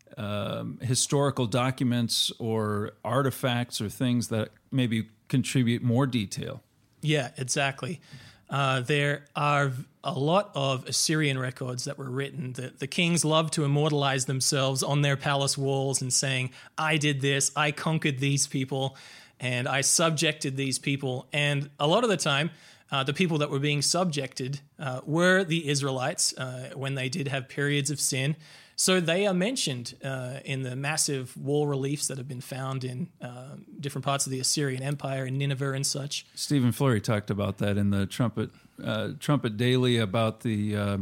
um, historical documents or artifacts or things that maybe contribute more detail. Yeah, exactly. Uh, there are a lot of Assyrian records that were written. The, the kings loved to immortalize themselves on their palace walls and saying, I did this, I conquered these people, and I subjected these people. And a lot of the time, uh, the people that were being subjected uh, were the Israelites uh, when they did have periods of sin. So they are mentioned uh, in the massive wall reliefs that have been found in uh, different parts of the Assyrian Empire, in Nineveh and such. Stephen Flurry talked about that in the Trumpet uh, Trumpet Daily about the, uh,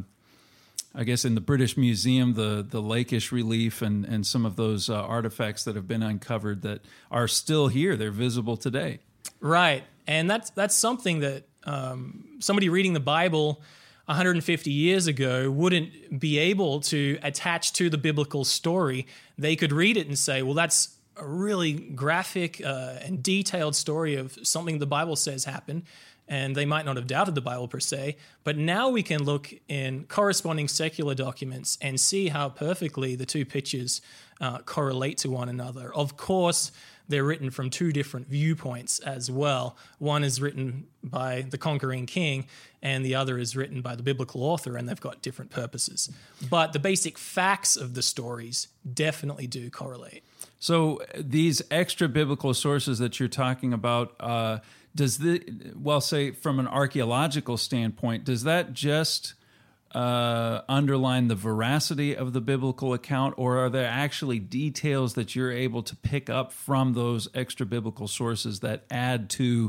I guess in the British Museum, the the Lakish relief and, and some of those uh, artifacts that have been uncovered that are still here. They're visible today. Right. And that's, that's something that um, somebody reading the Bible one hundred fifty years ago wouldn't be able to attach to the biblical story. They could read it and say, well, that's a really graphic uh, and detailed story of something the Bible says happened, and they might not have doubted the Bible per se, but now we can look in corresponding secular documents and see how perfectly the two pictures uh, correlate to one another. Of course, they're written from two different viewpoints as well. One is written by the conquering king, and the other is written by the biblical author, and they've got different purposes. But the basic facts of the stories definitely do correlate. So these extra biblical sources that you're talking about, uh, does the, well, say from an archaeological standpoint, does that just Uh, underline the veracity of the biblical account, or are there actually details that you're able to pick up from those extra biblical sources that add to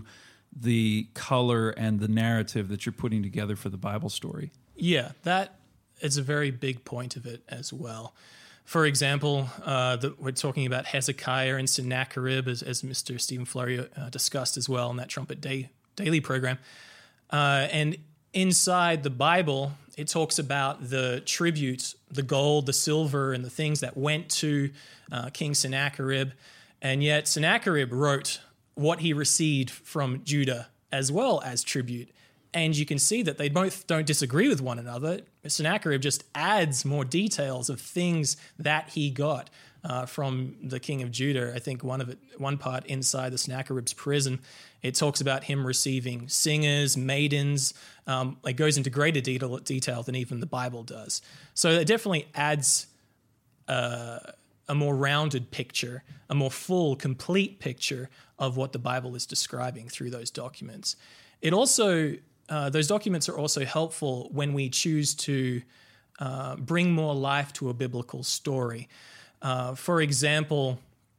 the color and the narrative that you're putting together for the Bible story? Yeah, that is a very big point of it as well. For example, uh, the, we're talking about Hezekiah and Sennacherib, as, as Mister Stephen Flurry uh, discussed as well in that Trumpet Day Daily program. Uh, and inside the Bible, it talks about the tributes, the gold, the silver, and the things that went to uh, King Sennacherib. And yet Sennacherib wrote what he received from Judah as well as tribute. And you can see that they both don't disagree with one another. Sennacherib just adds more details of things that he got uh, from the king of Judah. I think one of it, one part inside the Sennacherib's prison, it talks about him receiving singers, maidens. Um, it goes into greater detail, detail than even the Bible does. So it definitely adds uh, a more rounded picture, a more full, complete picture of what the Bible is describing through those documents. It also, uh, those documents are also helpful when we choose to uh, bring more life to a biblical story. Uh, for example,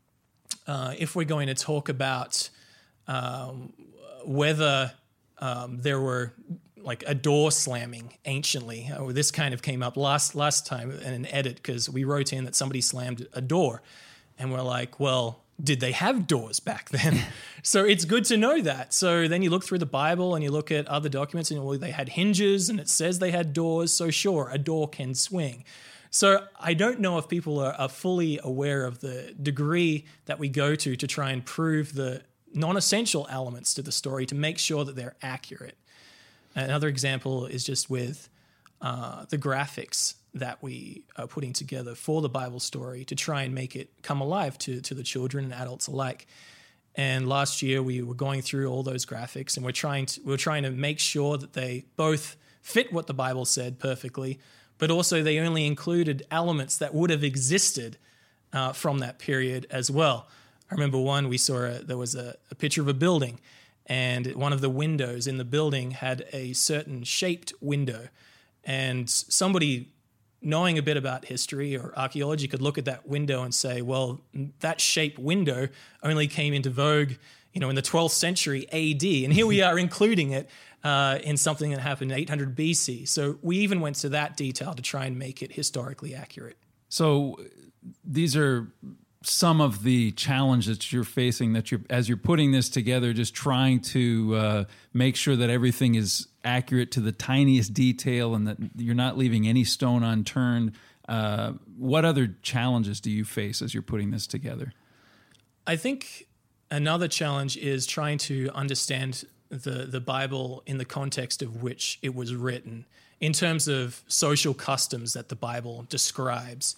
uh, if we're going to talk about um, whether um, there were like a door slamming anciently, oh, this kind of came up last last time in an edit because we wrote in that somebody slammed a door, and we're like, well, did they have doors back then? So it's good to know that. So then you look through the Bible and you look at other documents and well, they had hinges and it says they had doors. So sure, a door can swing. So I don't know if people are, are fully aware of the degree that we go to to try and prove the non-essential elements to the story to make sure that they're accurate. Another example is just with uh, the graphics that we are putting together for the Bible story to try and make it come alive to, to the children and adults alike. And last year we were going through all those graphics, and we're trying to we're trying to make sure that they both fit what the Bible said perfectly, but also they only included elements that would have existed uh, from that period as well. I remember one we saw a, there was a, a picture of a building, and one of the windows in the building had a certain shaped window, and somebody knowing a bit about history or archaeology could look at that window and say, well, that shaped window only came into vogue, you know, in the twelfth century A D. And here we are including it uh, in something that happened in eight hundred B C. So we even went to that detail to try and make it historically accurate. So these are some of the challenges you're facing that you're, as you're putting this together, just trying to uh, make sure that everything is accurate to the tiniest detail and that you're not leaving any stone unturned. Uh, what other challenges do you face as you're putting this together? I think another challenge is trying to understand the, the Bible in the context of which it was written, in terms of social customs that the Bible describes.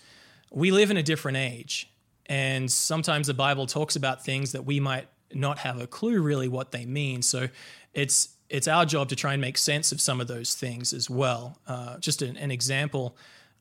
we live in a different age, and sometimes the Bible talks about things that we might not have a clue really what they mean. So it's it's our job to try and make sense of some of those things as well. Uh, just an, an example,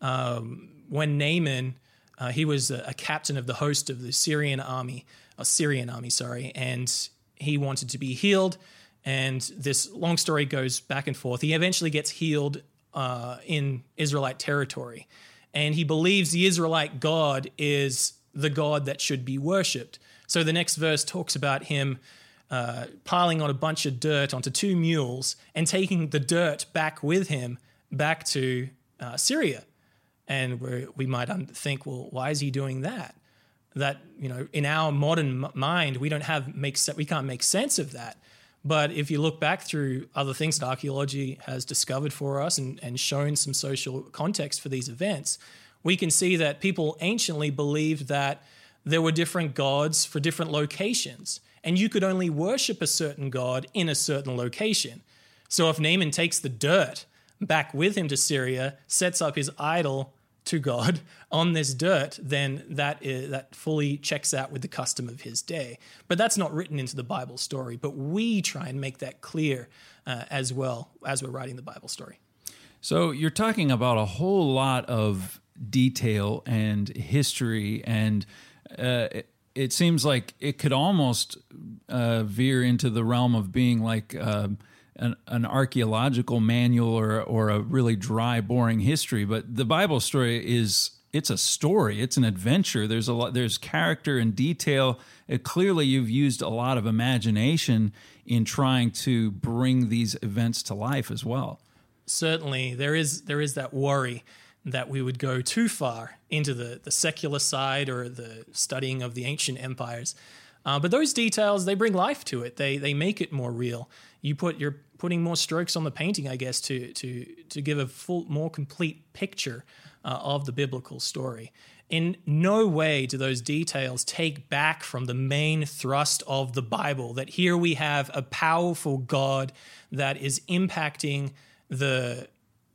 um, when Naaman, uh, he was a, a captain of the host of the Syrian army, a Syrian army, sorry, and he wanted to be healed. And this long story goes back and forth. He eventually gets healed uh, in Israelite territory, and he believes the Israelite God is the God that should be worshipped. So the next verse talks about him uh, piling on a bunch of dirt onto two mules and taking the dirt back with him back to uh, Syria. And we're, we might think, well, why is he doing that? That, you know, in our modern m- mind, we don't have make se- we can't make sense of that. But if you look back through other things that archaeology has discovered for us and, and shown some social context for these events, we can see that people anciently believed that there were different gods for different locations, and you could only worship a certain god in a certain location. So if Naaman takes the dirt back with him to Syria, sets up his idol to God on this dirt, then that is, that fully checks out with the custom of his day. But that's not written into the Bible story, but we try and make that clear uh, as well as we're writing the Bible story. So you're talking about a whole lot of detail and history, and uh, it, it seems like it could almost uh, veer into the realm of being like uh, an, an archaeological manual or or a really dry, boring history. But the Bible story is it's a story, it's an adventure. There's a lot, there's character and detail. It, clearly, you've used a lot of imagination in trying to bring these events to life as well. Certainly, there is there is that worry that we would go too far into the, the secular side or the studying of the ancient empires. Uh, but those details, they bring life to it. They they make it more real. You put you're putting more strokes on the painting, I guess, to to to give a full, more complete picture uh, of the biblical story. In no way do those details take back from the main thrust of the Bible, that here we have a powerful God that is impacting the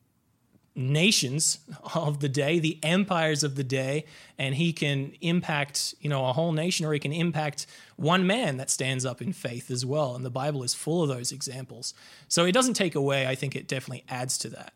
nations of the day, the empires of the day, and he can impact, you know, a whole nation, or he can impact one man that stands up in faith as well. And the Bible is full of those examples. So it doesn't take away. I think it definitely adds to that.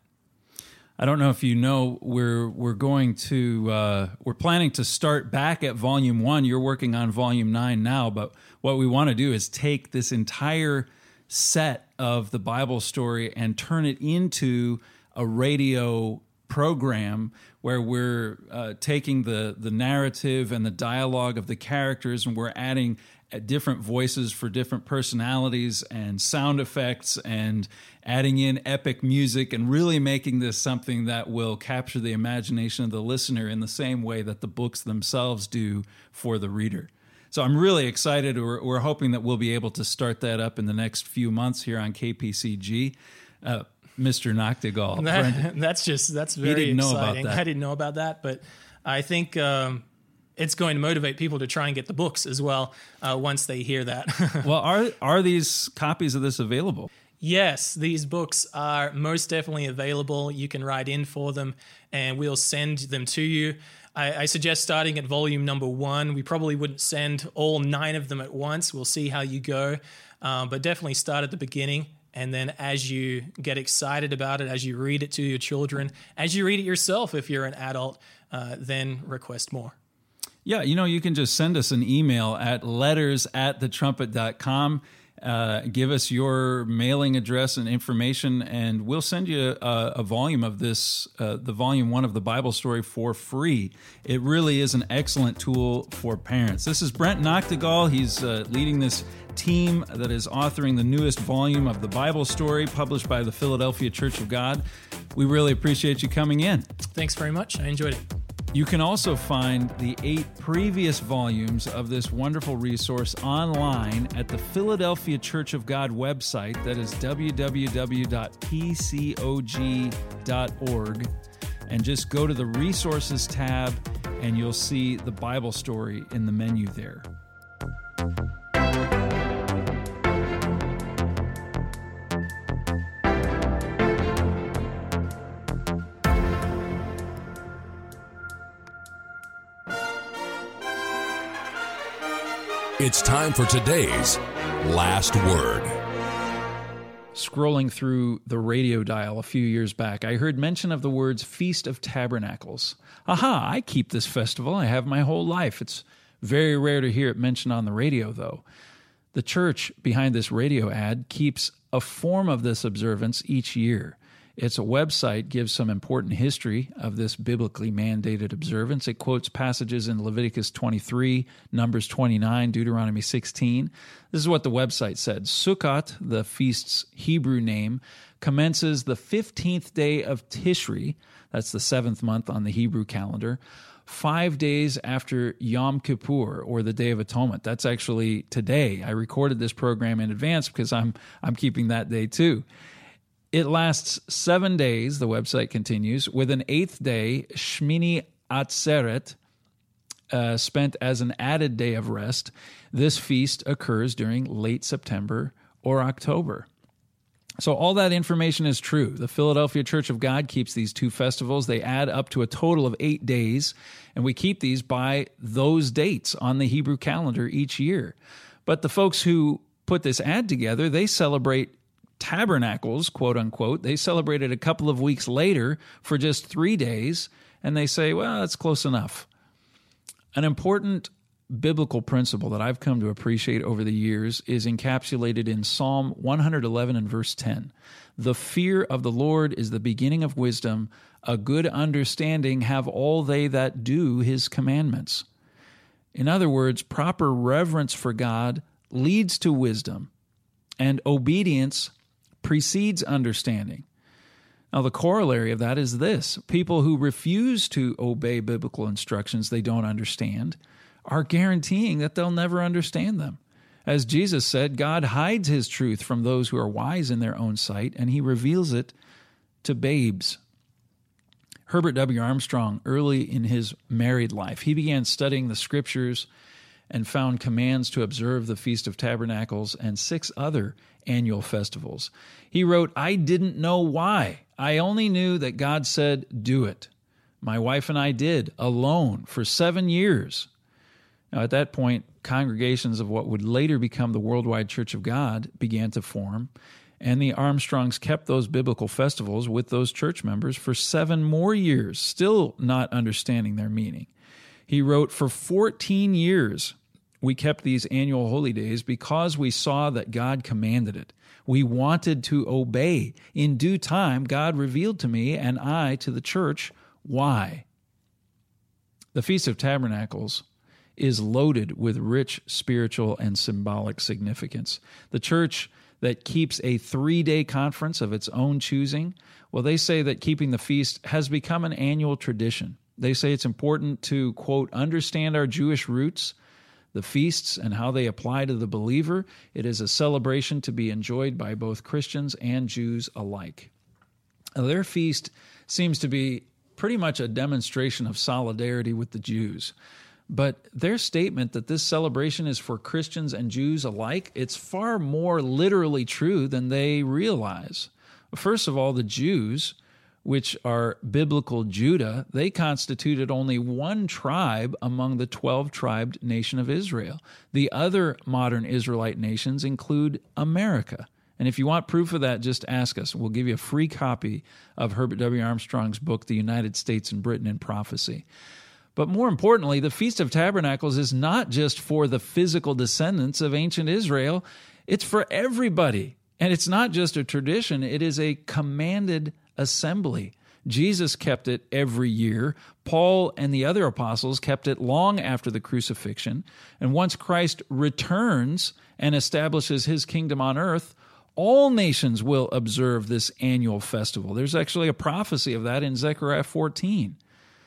I don't know if you know, we're we're going to uh, we're planning to start back at volume one. You're working on volume nine now, but what we want to do is take this entire set of the Bible story and turn it into a radio program where we're uh, taking the the narrative and the dialogue of the characters, and we're adding uh, different voices for different personalities and sound effects, and adding in epic music, and really making this something that will capture the imagination of the listener in the same way that the books themselves do for the reader. So I'm really excited. We're, we're hoping that we'll be able to start that up in the next few months here on K P C G. Uh, Mister Nachtigal. That, that's just, that's very didn't know exciting. about that. I didn't know about that, but I think um, it's going to motivate people to try and get the books as well uh, once they hear that. Well, are are these copies of this available? Yes, these books are most definitely available. You can write in for them, and we'll send them to you. I, I suggest starting at volume number one. We probably wouldn't send all nine of them at once. We'll see how you go, um, but definitely start at the beginning. And then as you get excited about it, as you read it to your children, as you read it yourself if you're an adult, uh, then request more. Yeah, you know, you can just send us an email at letters at the trumpet dot com. Uh, give us your mailing address and information, and we'll send you a, a volume of this, uh, the volume one of the Bible story, for free. It really is an excellent tool for parents. This is Brent Nachtigal. He's uh, leading this team that is authoring the newest volume of the Bible story published by the Philadelphia Church of God. We really appreciate you coming in. Thanks very much. I enjoyed it. You can also find the eight previous volumes of this wonderful resource online at the Philadelphia Church of God website. That is w w w dot p c o g dot org. And just go to the resources tab and you'll see the Bible story in the menu there. It's time for today's Last Word. Scrolling through the radio dial a few years back, I heard mention of the words Feast of Tabernacles. Aha, I keep this festival. I have my whole life. It's very rare to hear it mentioned on the radio, though. The church behind this radio ad keeps a form of this observance each year. Its website gives some important history of this biblically mandated observance. It quotes passages in Leviticus twenty-three, Numbers twenty-nine, Deuteronomy sixteen. This is what the website said. Sukkot, the feast's Hebrew name, commences the fifteenth day of Tishri, that's the seventh month on the Hebrew calendar, five days after Yom Kippur, or the Day of Atonement. That's actually today. I recorded this program in advance because I'm I'm keeping that day too. It lasts seven days, the website continues, with an eighth day, Shmini Atzeret, uh, spent as an added day of rest. This feast occurs during late September or October. So all that information is true. The Philadelphia Church of God keeps these two festivals. They add up to a total of eight days, and we keep these by those dates on the Hebrew calendar each year. But the folks who put this ad together, they celebrate Tabernacles, quote unquote. They celebrate it a couple of weeks later for just three days, and they say, well, that's close enough. An important biblical principle that I've come to appreciate over the years is encapsulated in Psalm one eleven and verse ten. The fear of the Lord is the beginning of wisdom. A good understanding have all they that do his commandments. In other words, proper reverence for God leads to wisdom, and obedience precedes understanding. Now, the corollary of that is this. People who refuse to obey biblical instructions they don't understand are guaranteeing that they'll never understand them. As Jesus said, God hides his truth from those who are wise in their own sight, and he reveals it to babes. Herbert W. Armstrong, early in his married life, he began studying the scriptures and found commands to observe the Feast of Tabernacles and six other annual festivals. He wrote, I didn't know why. I only knew that God said, do it. My wife and I did, alone, for seven years. Now, at that point, congregations of what would later become the Worldwide Church of God began to form, and the Armstrongs kept those biblical festivals with those church members for seven more years, still not understanding their meaning. He wrote, for fourteen years, we kept these annual holy days because we saw that God commanded it. We wanted to obey. In due time, God revealed to me and I to the church why. The Feast of Tabernacles is loaded with rich spiritual and symbolic significance. The church that keeps a three-day conference of its own choosing, well, they say that keeping the feast has become an annual tradition. They say it's important to, quote, understand our Jewish roots, the feasts, and how they apply to the believer. It is a celebration to be enjoyed by both Christians and Jews alike. Now, their feast seems to be pretty much a demonstration of solidarity with the Jews. But their statement that this celebration is for Christians and Jews alike, it's far more literally true than they realize. First of all, the Jews, which are biblical Judah, they constituted only one tribe among the twelve-tribed nation of Israel. The other modern Israelite nations include America. And if you want proof of that, just ask us. We'll give you a free copy of Herbert W. Armstrong's book, The United States and Britain in Prophecy. But more importantly, the Feast of Tabernacles is not just for the physical descendants of ancient Israel. It's for everybody. And it's not just a tradition. It is a commanded assembly. Jesus kept it every year. Paul and the other apostles kept it long after the crucifixion. And once Christ returns and establishes his kingdom on earth, all nations will observe this annual festival. There's actually a prophecy of that in Zechariah fourteen.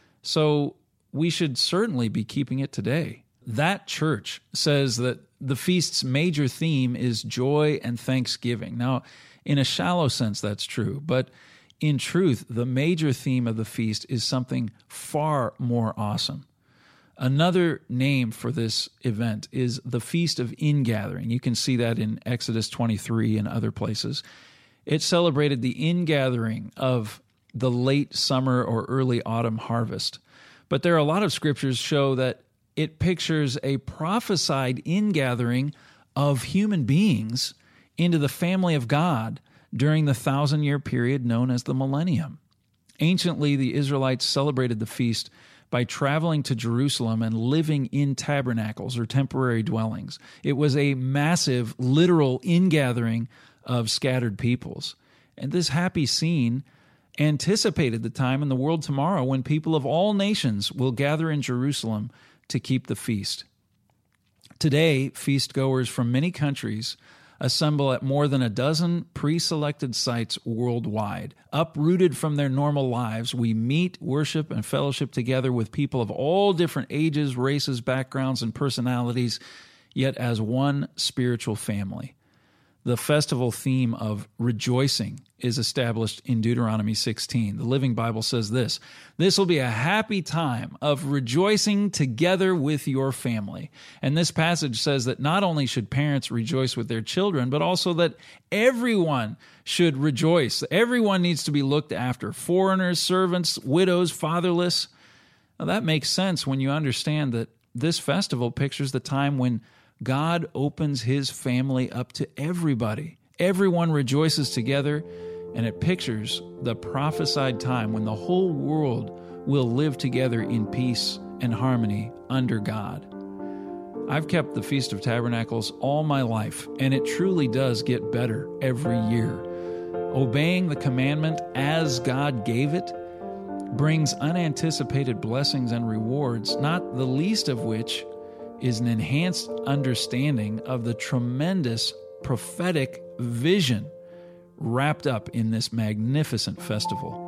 So we should certainly be keeping it today. That church says that the feast's major theme is joy and thanksgiving. Now, in a shallow sense, that's true, but in truth, the major theme of the feast is something far more awesome. Another name for this event is the Feast of Ingathering. You can see that in Exodus twenty-three and other places. It celebrated the ingathering of the late summer or early autumn harvest. But there are a lot of scriptures show that it pictures a prophesied ingathering of human beings into the family of God during the thousand-year period known as the millennium. Anciently, the Israelites celebrated the feast by traveling to Jerusalem and living in tabernacles or temporary dwellings. It was a massive, literal ingathering of scattered peoples. And this happy scene anticipated the time in the world tomorrow when people of all nations will gather in Jerusalem to keep the feast. Today, feast-goers from many countries assemble at more than a dozen pre-selected sites worldwide. Uprooted from their normal lives, we meet, worship, and fellowship together with people of all different ages, races, backgrounds, and personalities, yet as one spiritual family. The festival theme of rejoicing is established in Deuteronomy sixteen. The Living Bible says this: "This will be a happy time of rejoicing together with your family." And this passage says that not only should parents rejoice with their children, but also that everyone should rejoice. Everyone needs to be looked after. Foreigners, servants, widows, fatherless. Now that makes sense when you understand that this festival pictures the time when God opens his family up to everybody. Everyone rejoices together, and it pictures the prophesied time when the whole world will live together in peace and harmony under God. I've kept the Feast of Tabernacles all my life, and it truly does get better every year. Obeying the commandment as God gave it brings unanticipated blessings and rewards, not the least of which is an enhanced understanding of the tremendous prophetic vision wrapped up in this magnificent festival.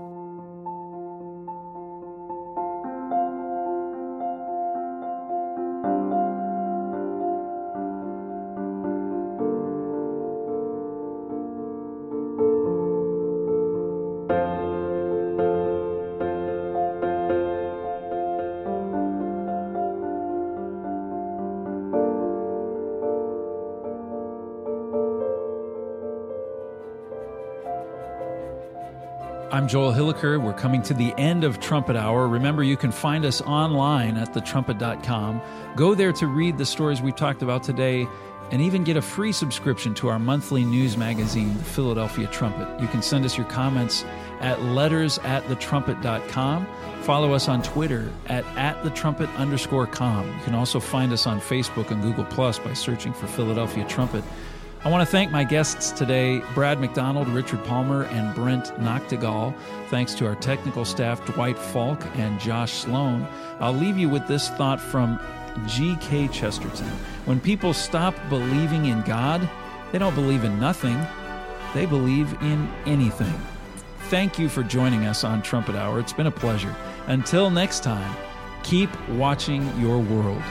I'm Joel Hilliker. We're coming to the end of Trumpet Hour. Remember, you can find us online at the trumpet dot com. Go there to read the stories we've talked about today and even get a free subscription to our monthly news magazine, The Philadelphia Trumpet. You can send us your comments at letters at the trumpet dot com. Follow us on Twitter at, at the trumpet underscore com. You can also find us on Facebook and Google Plus by searching for Philadelphia Trumpet. I want to thank my guests today, Brad McDonald, Richard Palmer, and Brent Noctegal. Thanks to our technical staff, Dwight Falk and Josh Sloan. I'll leave you with this thought from G K Chesterton. When people stop believing in God, they don't believe in nothing. They believe in anything. Thank you for joining us on Trumpet Hour. It's been a pleasure. Until next time, keep watching your world.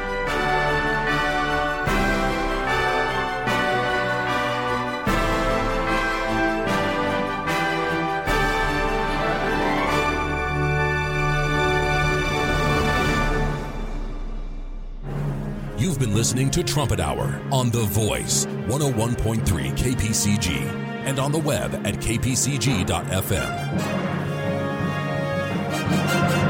You've been listening to Trumpet Hour on The Voice, one oh one point three K P C G, and on the web at k p c g dot f m.